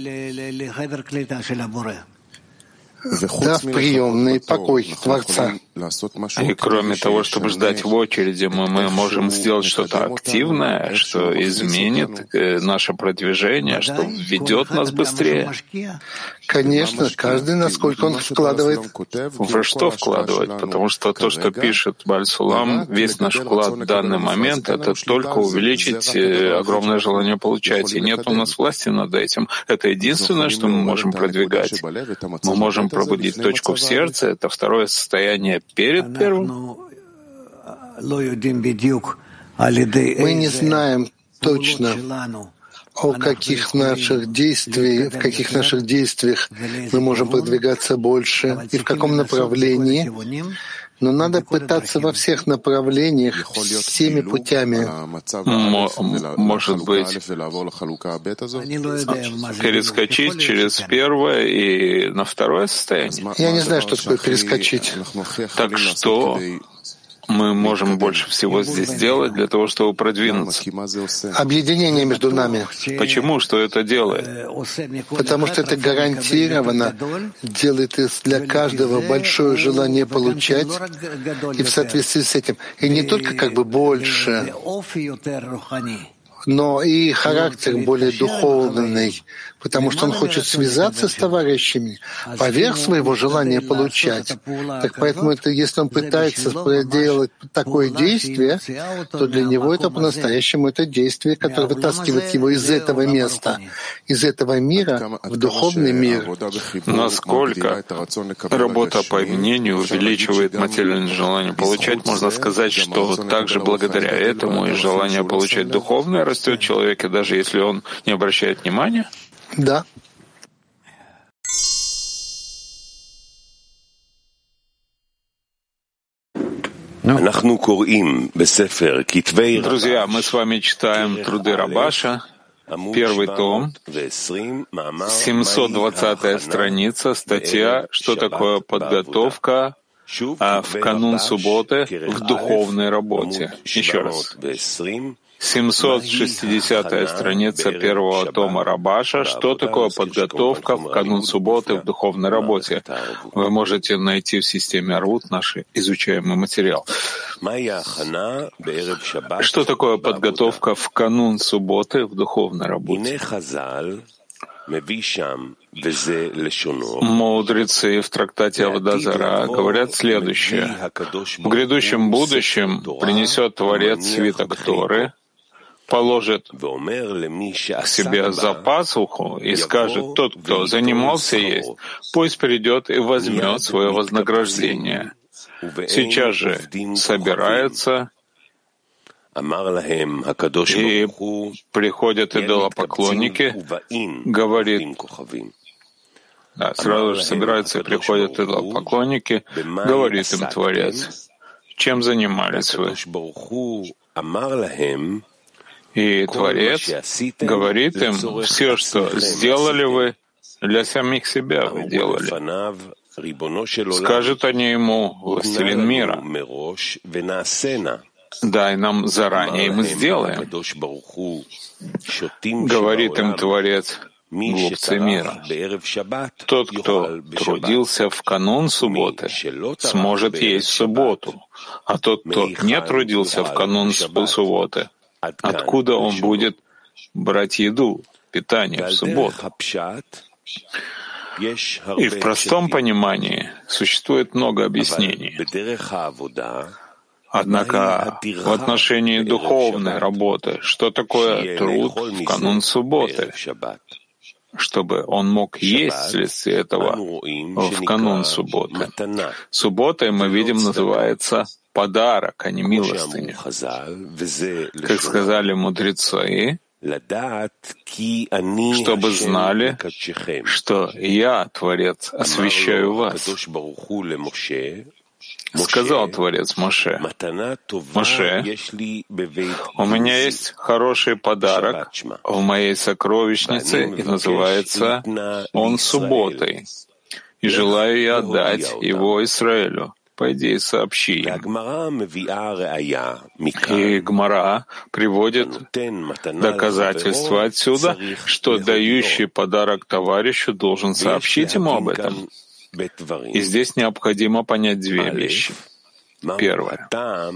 да, в приемный покой Творца. И кроме того, чтобы ждать в очереди, мы, мы можем сделать что-то активное, что изменит э, наше продвижение, что введет нас быстрее. Конечно, каждый, насколько он вкладывает. Во что вкладывать? Потому что то, что пишет Баль-Сулам, весь наш вклад в данный момент — это только увеличить э, огромное желание получать. И нет у нас власти над этим. Это единственное, что мы можем продвигать. Мы можем пробудить точку в сердце, это второе состояние перед первым. Мы не знаем точно, о каких наших действиях, в каких наших действиях мы можем продвигаться больше и в каком направлении. Но надо пытаться во всех направлениях, всеми путями. Может быть, перескочить через первое и на второе состояние? Я не знаю, что такое перескочить. Так что мы можем больше всего здесь сделать для того, чтобы продвинуться? Объединение между нами. Почему? Что это делает? Потому что это гарантированно делает для каждого большое желание получать, и в соответствии с этим. И не только как бы больше, но и характер более духовный, потому что он хочет связаться с товарищами поверх своего желания получать. Так поэтому, это, если он пытается проделать такое действие, то для него это по-настоящему это действие, которое вытаскивает его из этого места, из этого мира в духовный мир. Насколько работа по изменению увеличивает материальное желание получать, можно сказать, что также благодаря этому и желание получать духовное растет в человеке, даже если он не обращает внимания? Да. Друзья, мы с вами читаем труды Рабаша, Первый том, семьсот двадцатая страница, статья «Что такое подготовка а в канун субботы в духовной работе». Еще раз. семьсот шестидесятая страница первого тома Рабаша «Что такое подготовка в канун субботы в духовной работе». Вы можете найти в системе Арвут наш изучаемый материал. Что такое подготовка в канун субботы в духовной работе? Мудрецы в трактате Авода Зара говорят следующее. В грядущем будущем принесет Творец свиток Торы, положит к себе за пазуху и скажет: тот, кто занимался есть, пусть придет и возьмет свое вознаграждение. Сейчас же собираются и приходят идолопоклонники, говорит, да, сразу же собираются и приходят идолопоклонники, говорит им Творец: чем занимались вы? И Творец говорит им: все, что сделали вы, для самих себя вы делали. Скажут они ему: властелин мира, дай нам заранее, и мы сделаем. Говорит им Творец: глупцы мира, тот, кто трудился в канун субботы, сможет есть в субботу, а тот, кто не трудился в канун субботы, откуда он будет брать еду, питание в субботу? И в простом понимании существует много объяснений. Однако в отношении духовной работы, что такое труд в канун субботы, чтобы он мог есть вследствие этого в канун субботы. Субботой, мы видим, называется подарок, а не милостыня. Как сказали мудрецы, чтобы знали, что я, Творец, освящаю вас. Сказал Творец Моше: Моше, у меня есть хороший подарок в моей сокровищнице, и называется он субботой, и желаю я отдать его Израилю. Пойди и сообщи им. И Гмара приводит доказательства отсюда, что дающий подарок товарищу должен сообщить ему об этом. И здесь необходимо понять две вещи. Первое.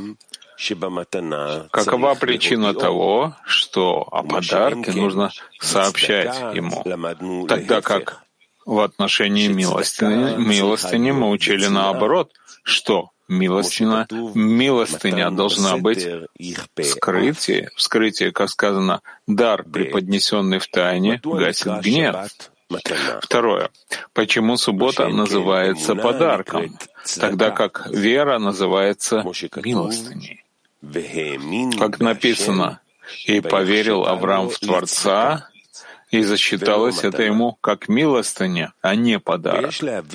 Какова причина того, что о подарке нужно сообщать ему, тогда как в отношении милостыни, милостыни мы учили наоборот, что милостыня, милостыня должна быть вскрытие, вскрытие, как сказано, дар, преподнесенный в тайне, гасит гнев. Второе. Почему суббота называется подарком, тогда как вера называется милостыней? Как написано: «И поверил Авраам в Творца, и засчиталось это ему как милостыня, а не подарок».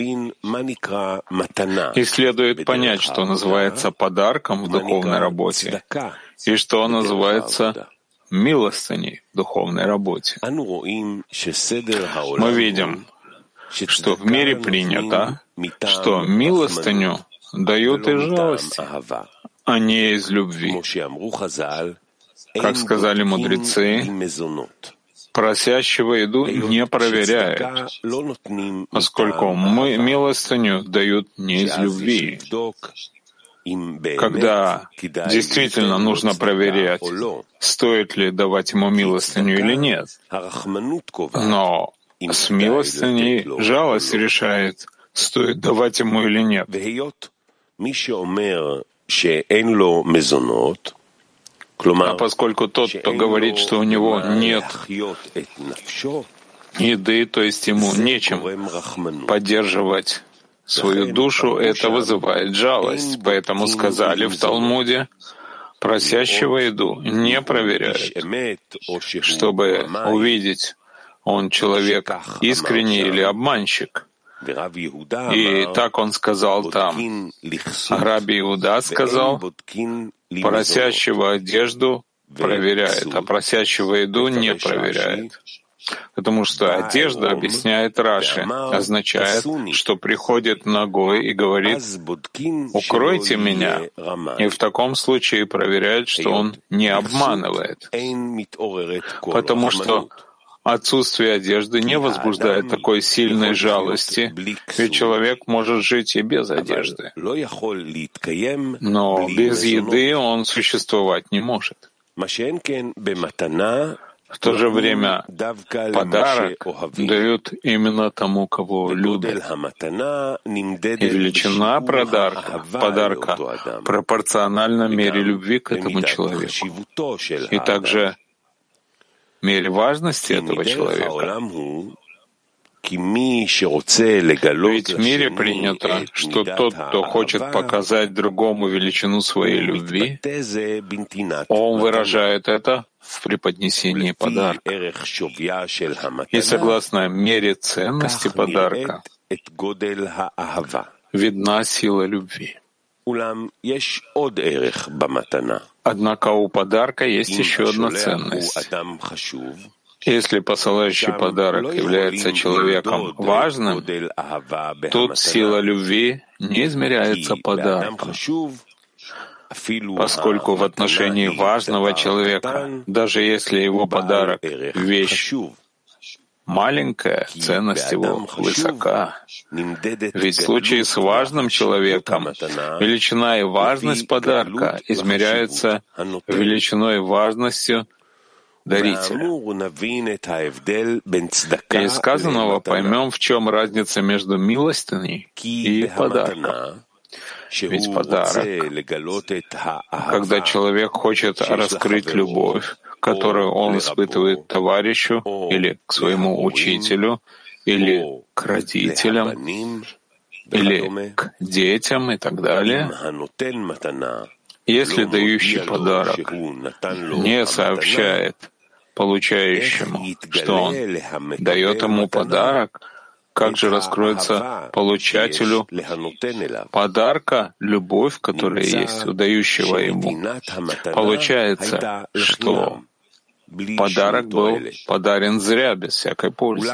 И следует понять, что называется подарком в духовной работе, и что называется милостыней в духовной работе. Мы видим, что в мире принято, что милостыню дают из жалости, а не из любви. Как сказали мудрецы, просящего еду не проверяют, поскольку мы милостыню дают не из любви. Когда действительно нужно проверять, стоит ли давать ему милостыню или нет. Но с милостыней жалость решает, стоит давать ему или нет. А поскольку тот, кто говорит, что у него нет еды, то есть ему нечем поддерживать свою душу, это вызывает жалость. Поэтому сказали в Талмуде: просящего еду не проверяют, чтобы увидеть, он человек искренний или обманщик. И так он сказал там. Раби Иуда сказал: просящего одежду проверяет, а просящего еду не проверяет. Потому что одежда, объясняет Раши, означает, что приходит ногой и говорит: «Укройте меня», и в таком случае проверяет, что он не обманывает. Потому что отсутствие одежды не возбуждает такой сильной жалости, ведь человек может жить и без одежды. Но без еды он существовать не может. В то же время подарок дают именно тому, кого любят. И величина подарка, подарка пропорциональна мере любви к этому человеку. И также мере важности этого человека. Ведь в мире принято, что тот, кто хочет показать другому величину своей любви, он выражает это в преподнесении подарка. И согласно мере ценности подарка видна сила любви. Однако у подарка есть еще одна ценность. Если посылающий подарок является человеком важным, тут сила любви не измеряется подарком, поскольку в отношении важного человека, даже если его подарок — вещь маленькая, ценность его высока. Ведь в случае с важным человеком величина и важность подарка измеряются величиной и важностью дарителя. Из сказанного поймем, в чем разница между милостыней и подарком. Ведь подарок, когда человек хочет раскрыть любовь, которую он испытывает к товарищу или к своему учителю, или к родителям, или к детям и так далее, если дающий подарок не сообщает получающему, что он дает ему подарок, как же раскроется получателю подарка любовь, которая есть у дающего ему? Получается, что подарок был подарен зря, без всякой пользы.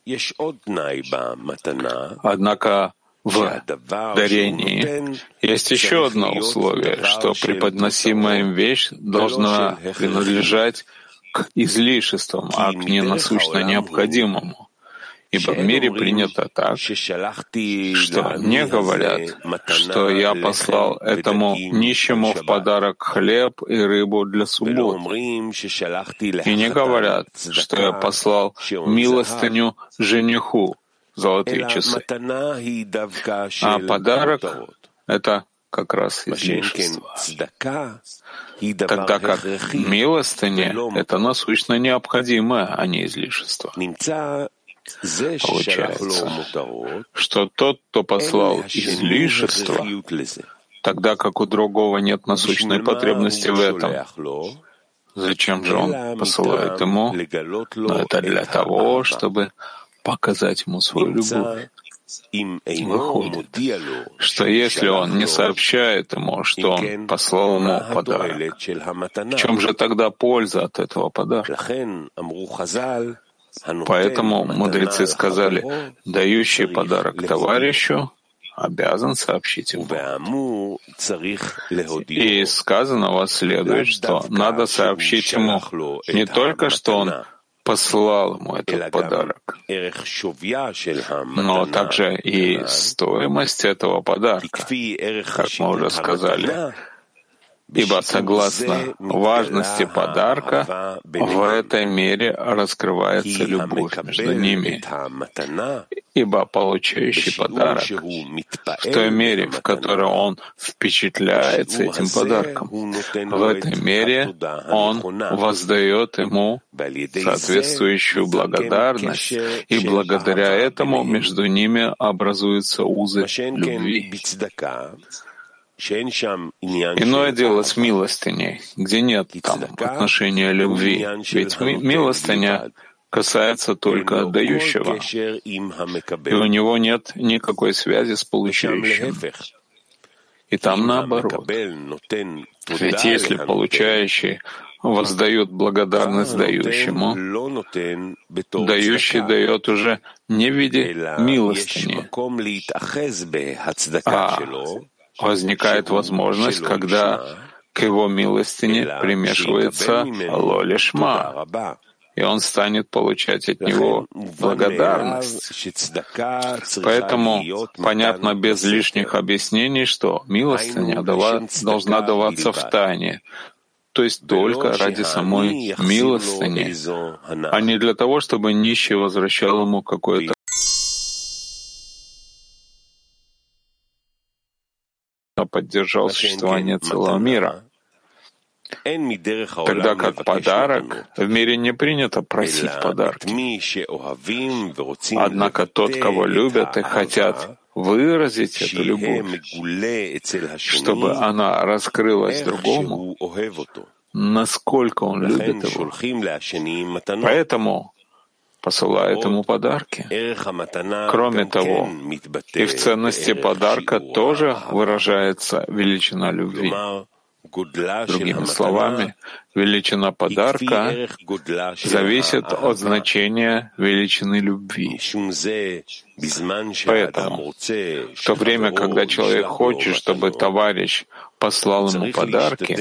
Однако в дарении есть еще одно условие, что преподносимая им вещь должна принадлежать к излишествам, а к ненасущно необходимому. Ибо в мире принято так, что не говорят, что я послал этому нищему в подарок хлеб и рыбу для суббот. И не говорят, что я послал милостыню жениху, золотые часы. А подарок — это как раз излишество. Тогда как милостыня — это насущно необходимое, а не излишество. Получается, что тот, кто послал излишество, тогда как у другого нет насущной потребности в этом, зачем же он посылает ему? Но это для того, чтобы показать ему свою любовь. Выходит, что если он не сообщает ему, что он послал ему подарок, в чем же тогда польза от этого подарка? Поэтому мудрецы сказали, дающий подарок товарищу обязан сообщить ему. И из сказанного следует, что надо сообщить ему не только, что он послал ему этот подарок, но также и стоимость этого подарка, как мы уже сказали. Ибо согласно важности подарка, в этой мере раскрывается любовь между ними. Ибо получающий подарок в той мере, в которой он впечатляется этим подарком, в этой мере он воздает ему соответствующую благодарность, и благодаря этому между ними образуются узы любви. Иное дело с милостыней, где нет там отношения любви, ведь милостыня касается только отдающего, и у него нет никакой связи с получающим. И там наоборот. Ведь если получающий воздают благодарность дающему, дающий дает уже не в виде милостыни, а возникает возможность, когда к его милостыне примешивается ло-лишма, и он станет получать от него благодарность. Поэтому понятно без лишних объяснений, что милостыня должна даваться в тайне, то есть только ради самой милостыни, а не для того, чтобы нищий возвращал ему какое-то поддержал существование целого мира. Тогда как подарок, в мире не принято просить подарки. Однако тот, кого любят и хотят выразить эту любовь, чтобы она раскрылась другому, насколько он любит его. Поэтому посылает ему подарки. Кроме того, и в ценности подарка тоже выражается величина любви. Другими словами, величина подарка зависит от значения величины любви. Поэтому в то время, когда человек хочет, чтобы товарищ послал ему подарки,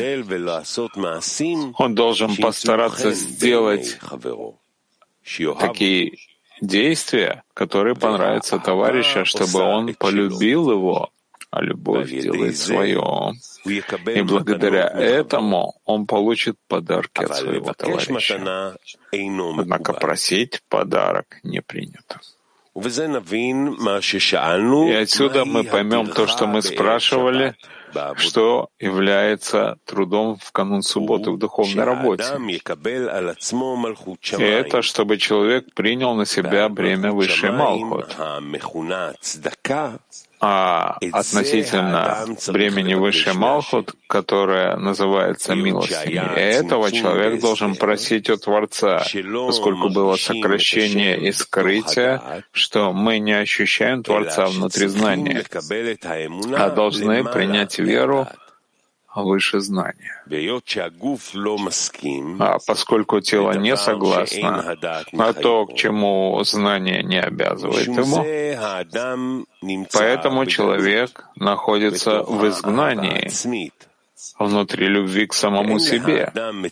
он должен постараться сделать такие действия, которые понравятся товарищу, чтобы он полюбил его, а любовь делает свое. И благодаря этому он получит подарки от своего товарища. Однако просить подарок не принято. И отсюда мы поймем то, что мы спрашивали, что является трудом в канун субботы в духовной работе. И это, чтобы человек принял на себя бремя высшей Малхут. А относительно бремени высшей Малхут, которое называется милостыней, этого человек должен просить у Творца, поскольку было сокращение и скрытие, что мы не ощущаем Творца внутри знания, а должны принять веру выше знания. А поскольку тело не согласно на то, к чему знание не обязывает ему, поэтому человек находится в изгнании внутри любви к самому себе.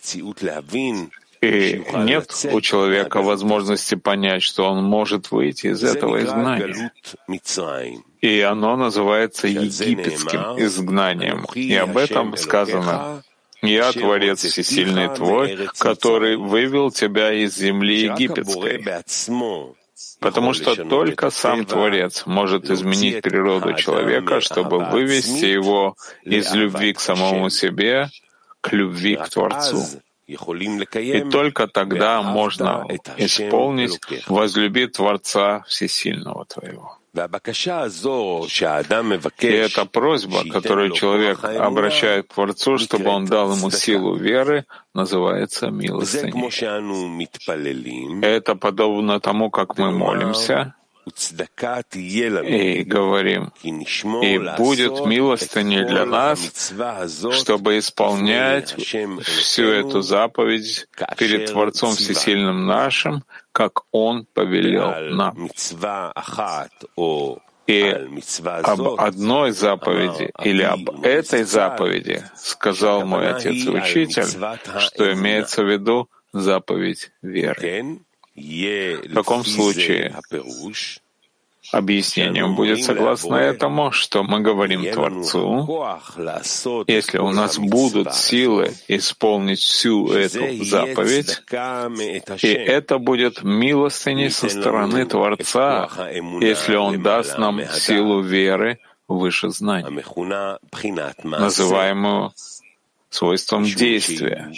И нет у человека возможности понять, что он может выйти из этого изгнания. И оно называется египетским изгнанием. И об этом сказано: «Я, Творец Всесильный твой, который вывел тебя из земли египетской». Потому что только сам Творец может изменить природу человека, чтобы вывести его из любви к самому себе к любви к Творцу. И только тогда можно исполнить «возлюби Творца Всесильного твоего». И эта просьба, которую человек обращает к Творцу, чтобы он дал ему силу веры, называется милостыней. Это подобно тому, как мы молимся и говорим: «И будет милостыней для нас, чтобы исполнять всю эту заповедь перед Творцом Всесильным нашим, как Он повелел нам». И об одной заповеди или об этой заповеди сказал мой отец и учитель, что имеется в виду заповедь веры. В таком случае объяснением будет согласно этому, что мы говорим Творцу: если у нас будут силы исполнить всю эту заповедь, и это будет милостыней со стороны Творца, если Он даст нам силу веры выше знаний, называемую свойством действия,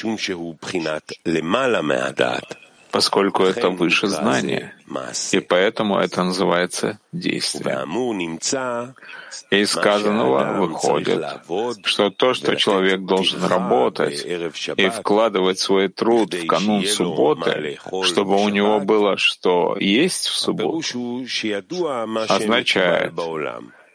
поскольку это выше знания, и поэтому это называется действием. Из сказанного выходит, что то, что человек должен работать и вкладывать свой труд в канун субботы, чтобы у него было что есть в субботу, означает,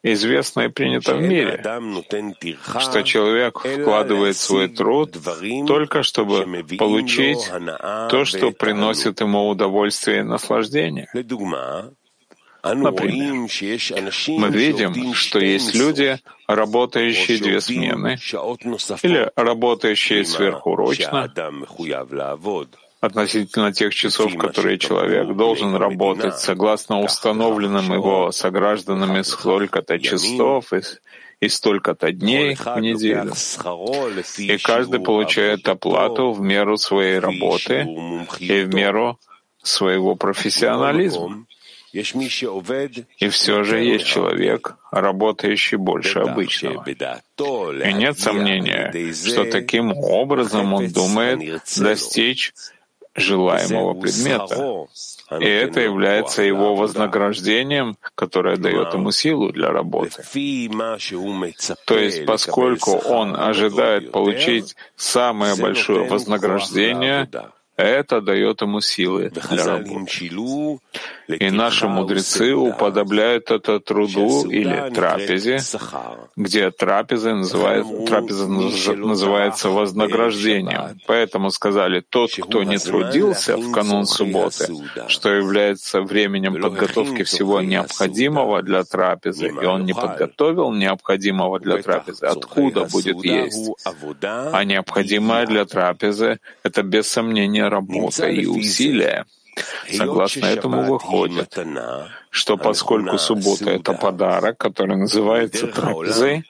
известно и принято в мире, что человек вкладывает свой труд только чтобы получить то, что приносит ему удовольствие и наслаждение. Например, мы видим, что есть люди, работающие две смены или работающие сверхурочно относительно тех часов, которые человек должен работать согласно установленным его согражданами сколько-то часов и, и столько-то дней в неделю. И каждый получает оплату в меру своей работы и в меру своего профессионализма. И все же есть человек, работающий больше обычного. И нет сомнения, что таким образом он думает достичь желаемого предмета. И это является его вознаграждением, которое дает ему силу для работы. То есть, поскольку он ожидает получить самое большое вознаграждение, это дает ему силы для работы. И наши мудрецы уподобляют это труду или трапезе, где трапеза называется, трапеза называется вознаграждением. Поэтому сказали, тот, кто не трудился в канун субботы, что является временем подготовки всего необходимого для трапезы, и он не подготовил необходимого для трапезы, откуда будет есть? А необходимое для трапезы — это без сомнения работа и усилия. Согласно этому выходит, что поскольку суббота — это подарок, который называется трапезой,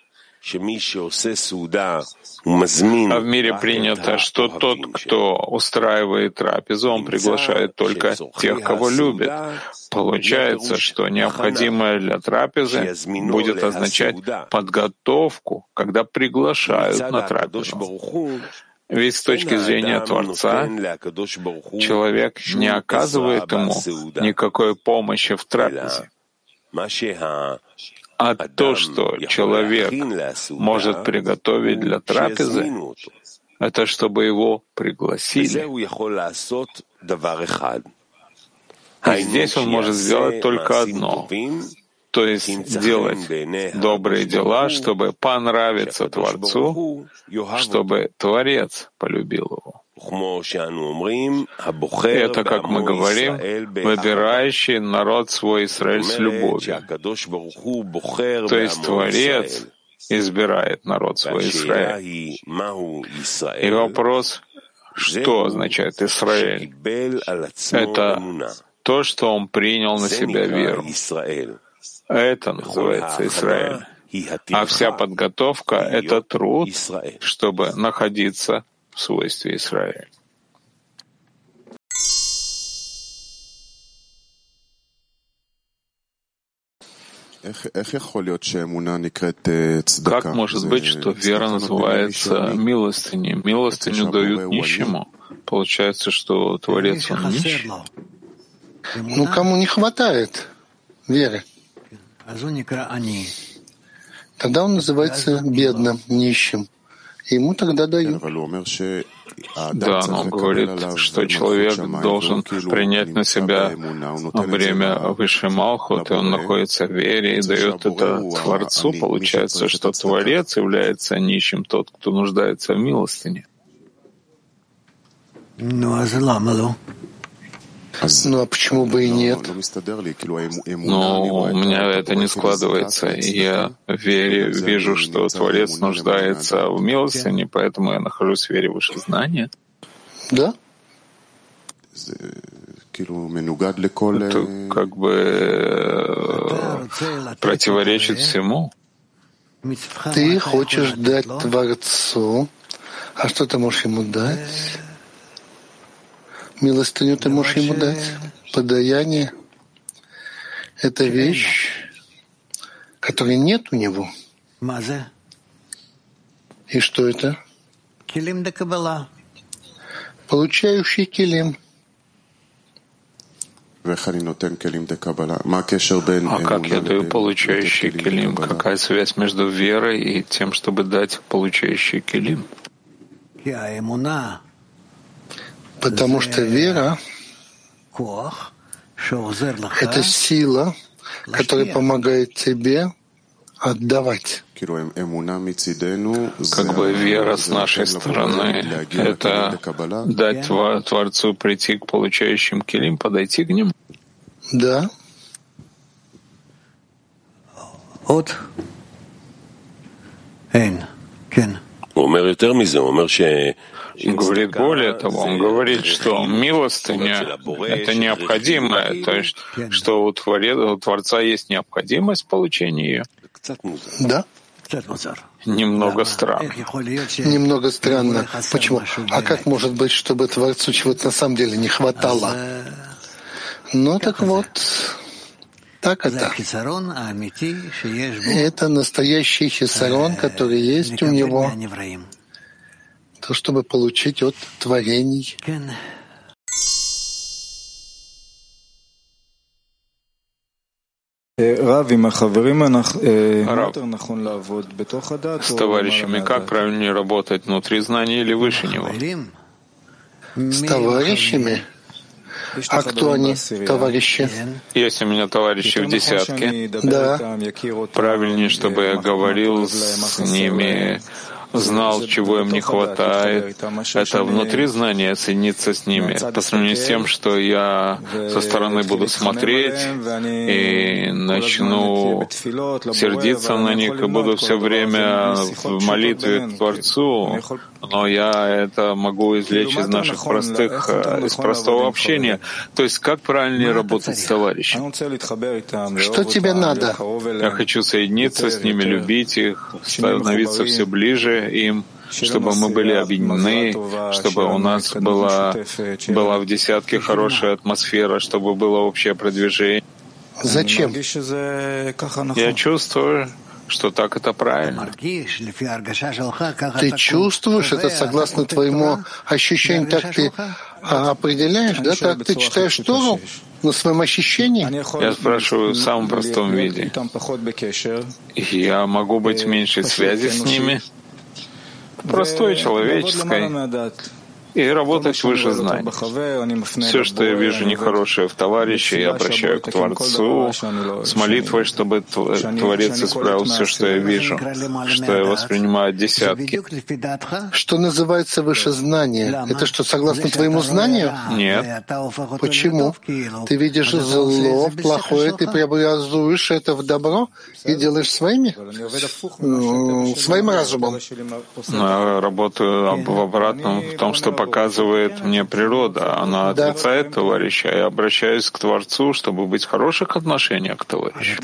а в мире принято, что тот, кто устраивает трапезу, он приглашает только тех, кого любит. Получается, что необходимое для трапезы будет означать подготовку, когда приглашают на трапезу. Ведь с точки зрения Творца человек не оказывает ему никакой помощи в трапезе. А то, что человек может приготовить для трапезы, это чтобы его пригласили. И здесь он может сделать только одно, то есть делать добрые дела, чтобы понравиться Творцу, чтобы Творец полюбил его. Это, как мы говорим, выбирающий народ свой Израиль с любовью. То есть Творец избирает народ свой Израиль. И вопрос, что означает Израиль? Это то, что он принял на себя веру. Это называется Израиль. А вся подготовка — это труд, чтобы находиться в свойстве Израиля. Как может быть, что вера называется милостыней? Милостыню дают нищему. Получается, что Творец он нищий? Ну, кому не хватает веры? Тогда он называется бедным, нищим. И ему тогда дают. Да, но он говорит, что человек должен принять на себя бремя высшей Малхут, и он находится в вере и дает это Творцу. Получается, что Творец является нищим, тот, кто нуждается в милостыне. Ну а почему бы и нет? Но у меня это не складывается. Я в вере вижу, что Творец нуждается в милостыне, поэтому я нахожусь в вере выше знания. Да? Это как бы противоречит всему. Ты хочешь дать Творцу, а что ты можешь ему дать? Милостыню ты можешь ему дать, подаяние — это вещь, которой нет у него. И что это? Получающий килим. А как я даю получающий килим? Какая связь между верой и тем, чтобы дать получающий килим? Потому что вера — это сила, которая помогает тебе отдавать. Как бы вера с нашей стороны — это дать Творцу прийти к получающим келим, подойти к ним? Да. Вот. Эн. Кен. Говорит более того, он говорит, что милостыня — это необходимое, то есть, что у Творца есть необходимость получения ее. Да. Немного странно. Немного странно. Почему? А как может быть, чтобы Творцу чего-то на самом деле не хватало? Ну так вот, так это. Это настоящий хисарон, который есть у него, то, чтобы получить от творений. Рав, с товарищами как правильнее работать, внутри знания или выше него? С товарищами? А кто они, товарищи? Есть у меня товарищи в десятке. Да. Правильнее, чтобы я говорил с ними, знал, чего им не хватает. Это внутри знания соединиться с ними, по сравнению с тем, что я со стороны буду смотреть и начну сердиться на них и буду все время в молитве к Творцу, но я это могу извлечь из наших простых, из простого общения. То есть как правильнее работать с товарищами? Что тебе надо? Я хочу соединиться с ними, любить их, становиться все ближе им, чтобы мы были объединены, чтобы у нас была, была в десятке хорошая атмосфера, чтобы было общее продвижение. Зачем? Я чувствую, что так это правильно. Ты чувствуешь это согласно твоему ощущению, так ты определяешь, да? Так ты читаешь Тору на своем ощущении? Я спрашиваю в самом простом виде. Я могу быть в меньшей связи с ними, простой, человеческой, и работать выше знаний. Все, что я вижу нехорошее в товарище, я обращаю к Творцу с молитвой, чтобы Творец исправил все, что я вижу, что я воспринимаю десятки. Что называется выше знание? Это что, согласно твоему знанию? Нет. Почему? Ты видишь зло, плохое, ты преобразуешь это в добро и делаешь своими? Своим разумом. Я работаю в обратном, в том, что показывает мне природа. Она отрицает да. товарища. Я обращаюсь к Творцу, чтобы быть в хороших отношениях к товарищу.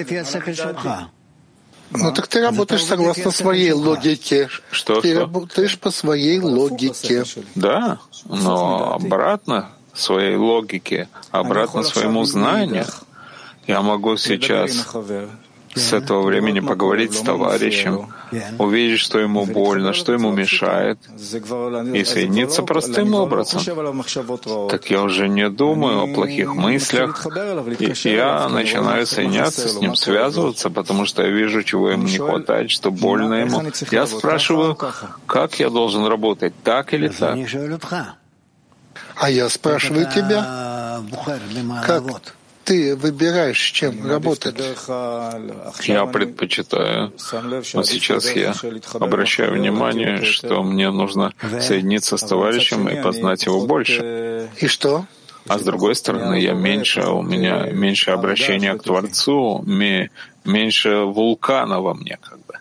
Ну так ты работаешь согласно своей логике. Что? Ты что? работаешь по своей логике. Да, но обратно своей логике, обратно своему знанию. Я могу сейчас с этого времени поговорить с товарищем, увидеть, что ему больно, что ему мешает, и соединиться простым образом. Так я уже не думаю о плохих мыслях, и я начинаю соединяться с ним, связываться, потому что я вижу, чего ему не хватает, что больно ему. Я спрашиваю, как я должен работать, так или так? А я спрашиваю тебя, как ты выбираешь, с чем работать? Я предпочитаю. Вот сейчас я обращаю внимание, что мне нужно соединиться с товарищем и познать его больше. И что? А с другой стороны, я меньше, у меня меньше обращения к Творцу, меньше вулкана во мне, как бы.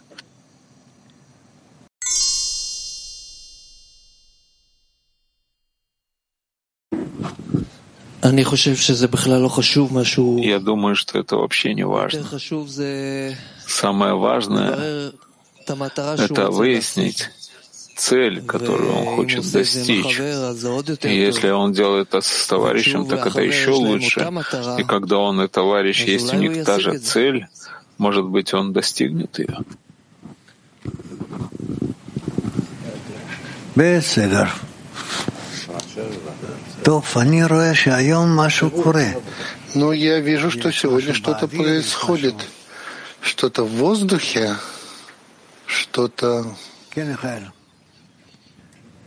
Я думаю, что это вообще не важно. Самое важное — это выяснить цель, которую он хочет достичь. И если он делает это с товарищем, так это еще лучше. И когда он и товарищ, есть у них та же цель, может быть, он достигнет ее. Ну, я вижу, что сегодня что-то происходит. Что-то в воздухе, что-то...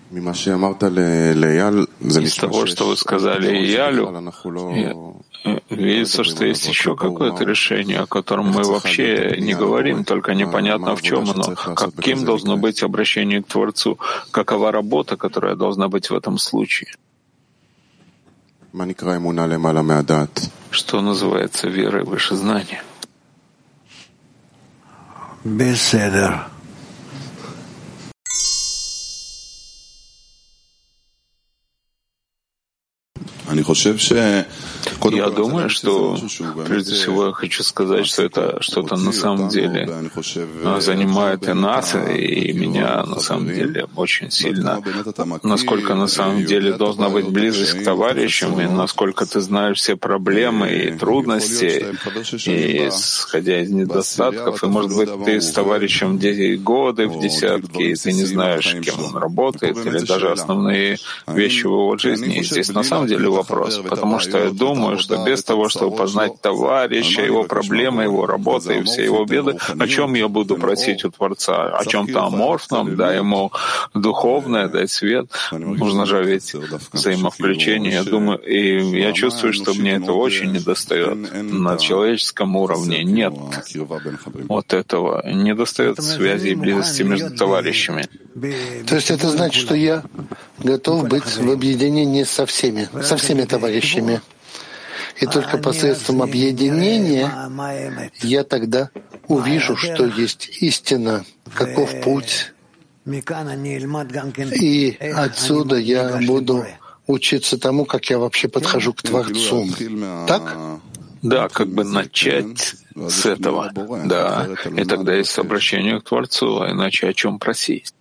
Из того, что вы сказали Иялю, я видится, что есть еще какое-то решение, о котором мы вообще не говорим, только непонятно в чем оно, каким должно быть обращение к Творцу, какова работа, которая должна быть в этом случае. Что называется верой выше знания? Беседер. Я думаю, что прежде всего я хочу сказать, что это что-то на самом деле занимает и нас, и меня на самом деле очень сильно. Насколько на самом деле должна быть близость к товарищам, и насколько ты знаешь все проблемы и трудности, и исходя из недостатков, и может быть ты с товарищем годы в десятки, и ты не знаешь, кем он работает, или даже основные вещи в его жизни. И здесь на самом деле вопрос, потому что я думаю, что без того, чтобы познать товарища, его проблемы, его работы и все его беды, о чем я буду просить у Творца? О чем-то аморфном, дай ему духовное, дай свет. Нужно же ведь взаимовключение. Я думаю, и я чувствую, что мне это очень недостает. На человеческом уровне нет вот этого. Недостает связи и близости между товарищами. То есть это значит, что я готов быть в объединении со всеми, со всеми товарищами. И только посредством объединения я тогда увижу, что есть истина, каков путь. И отсюда я буду учиться тому, как я вообще подхожу к Творцу. Так? Да, как бы начать с этого. Да. И тогда есть обращение к Творцу, а иначе о чем просить?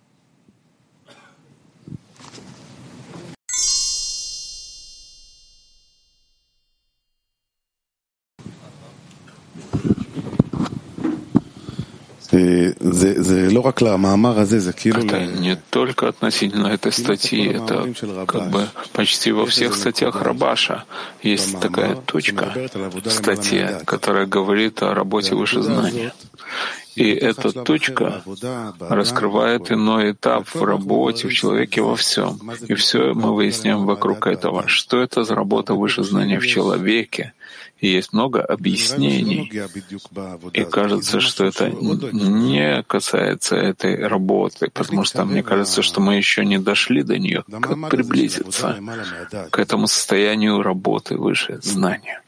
Это не только относительно этой статьи, это как бы почти во всех статьях Рабаша есть такая точка в статье, которая говорит о работе выше знания. И эта точка раскрывает иной этап в работе, в человеке, во всем. И все мы выясняем вокруг этого. Что это за работа выше знания в человеке? И есть много объяснений. И кажется, что это не касается этой работы, потому что мне кажется, что мы еще не дошли до нее. Как приблизиться к этому состоянию работы выше знания?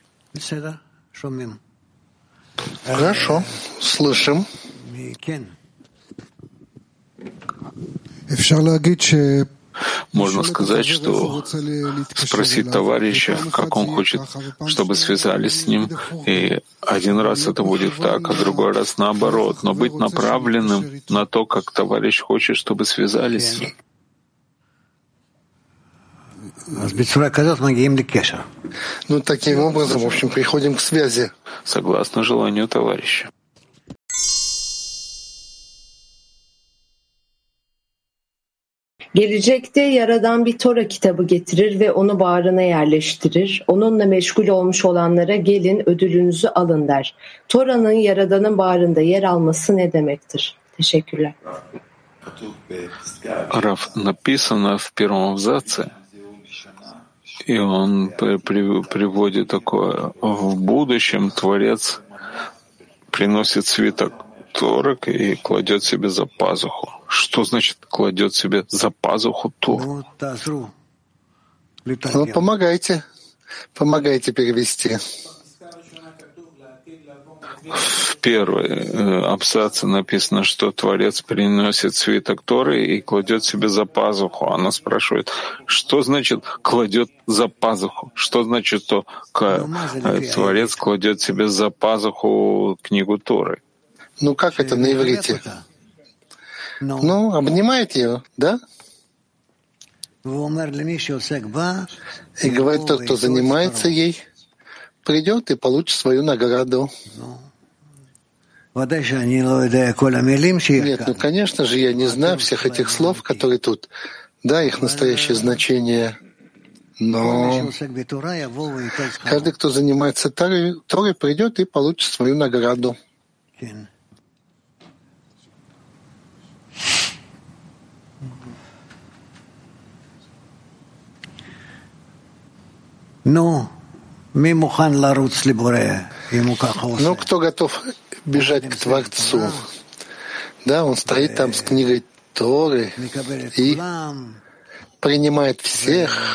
Хорошо, слышим. Можно сказать, что спросить товарища, как он хочет, чтобы связались с ним, и один раз это будет так, а другой раз наоборот, но быть направленным на то, как товарищ хочет, чтобы связались с ним. Ну, таким образом, в общем, приходим к связи. Soгласно желанию товарища. Gelecekte Yaradan bir Tora kitabı getirir ve onu bağrına yerleştirir. Onunla meşgul olmuş olanlara gelin ödülünüzü alın der. Tora'nın Yaradan'ın bağrında yer alması ne demektir? Teşekkürler. Рав, написано в первом абзаце, и он приводит такое: в будущем Творец приносит свиток Торок и кладет себе за пазуху. Что значит кладет себе за пазуху Тору? Ну, помогайте. Помогайте перевести. В первой абзаце написано, что Творец приносит свиток Торы и кладет себе за пазуху. Она спрашивает, что значит кладет за пазуху? Что значит, что Творец кладет себе за пазуху книгу Торы? Ну, как это на иврите? Ну, обнимает ее, да? И говорит, тот, кто занимается ей, придет и получит свою награду. Нет, ну, конечно же, я не знаю всех этих слов, которые тут. Да, их настоящее значение. Но каждый, кто занимается Торой, Торой, придет и получит свою награду. Ну, Ну, кто готов бежать к Творцу? Да, он стоит там с книгой Торы и принимает всех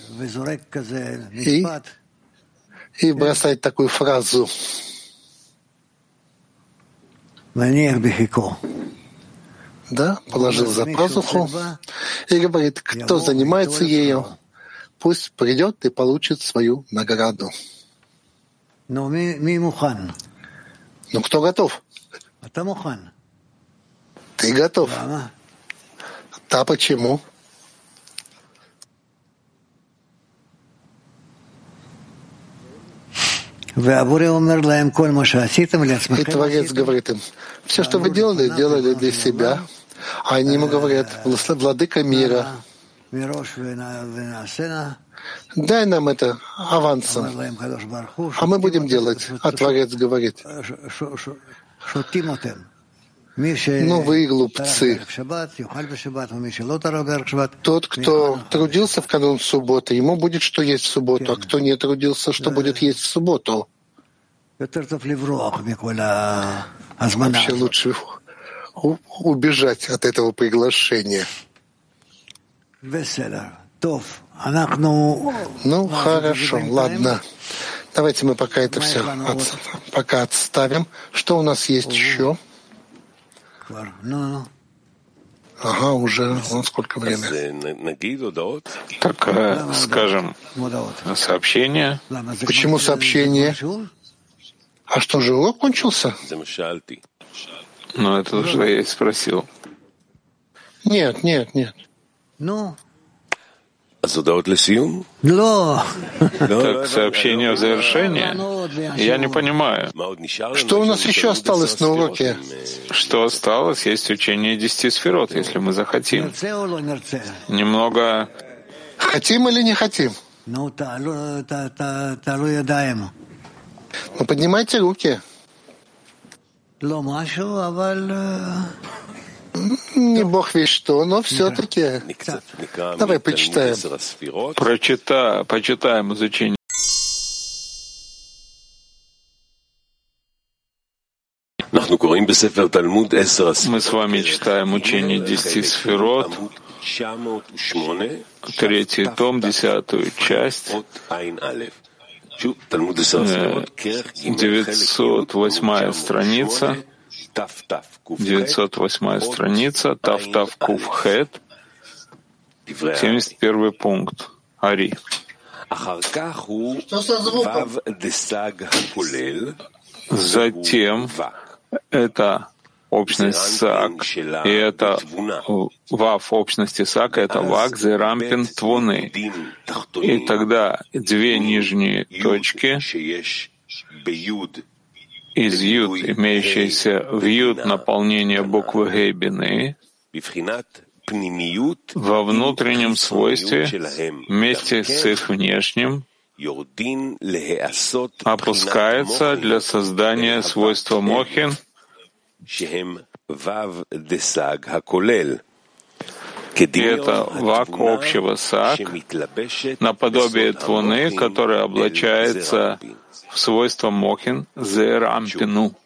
и, и бросает такую фразу. Да, положил за пазуху и говорит, кто занимается ею, пусть придет и получит свою награду. Ну, кто готов? Ты готов. Да, почему? И Творец говорит им, все, что вы делали, делали для себя. А они ему говорят, владыка мира, дай нам это авансом, а мы будем делать. А Творец говорит, ну вы глупцы. Тот, кто трудился в канун субботы, ему будет что есть в субботу, а кто не трудился, что будет есть в субботу. Вообще лучше убежать от этого приглашения. Ну, хорошо, ладно. Давайте мы пока это все от, пока отставим. Что у нас есть еще? Ага, уже вон сколько времени. Так, скажем, сообщение. Почему сообщение? А что же, урок кончился? Ну, это уже я и спросил. Нет, нет, нет. Ну. Так, сообщение в завершении? Я не понимаю. Что у нас еще осталось на уроке? Что осталось? Есть учение десяти сферот, если мы захотим. Немного... Хотим или не хотим? Ну, поднимайте руки. Не бог весь что, но все-таки. Давай почитаем. Прочита, почитаем изучение. Мы с вами читаем учение десяти сферот, третий том, десятую часть, девятьсот восьмая страница, девятьсот восьмая страница, Тав-Тав Кув Хет, семьдесят первый пункт, Ари. Затем это общность Сак, и это Вав общности Сака, это Вак, Зерампин, Твуны. И тогда две нижние точки из Юд, имеющиеся в Юд наполнение буквы Гейбины, во внутреннем свойстве вместе с их внешним опускается для создания свойства Мохин, и это вак общего Сак, наподобие Твуны, которое облачается в свойство Мохин Зерампину.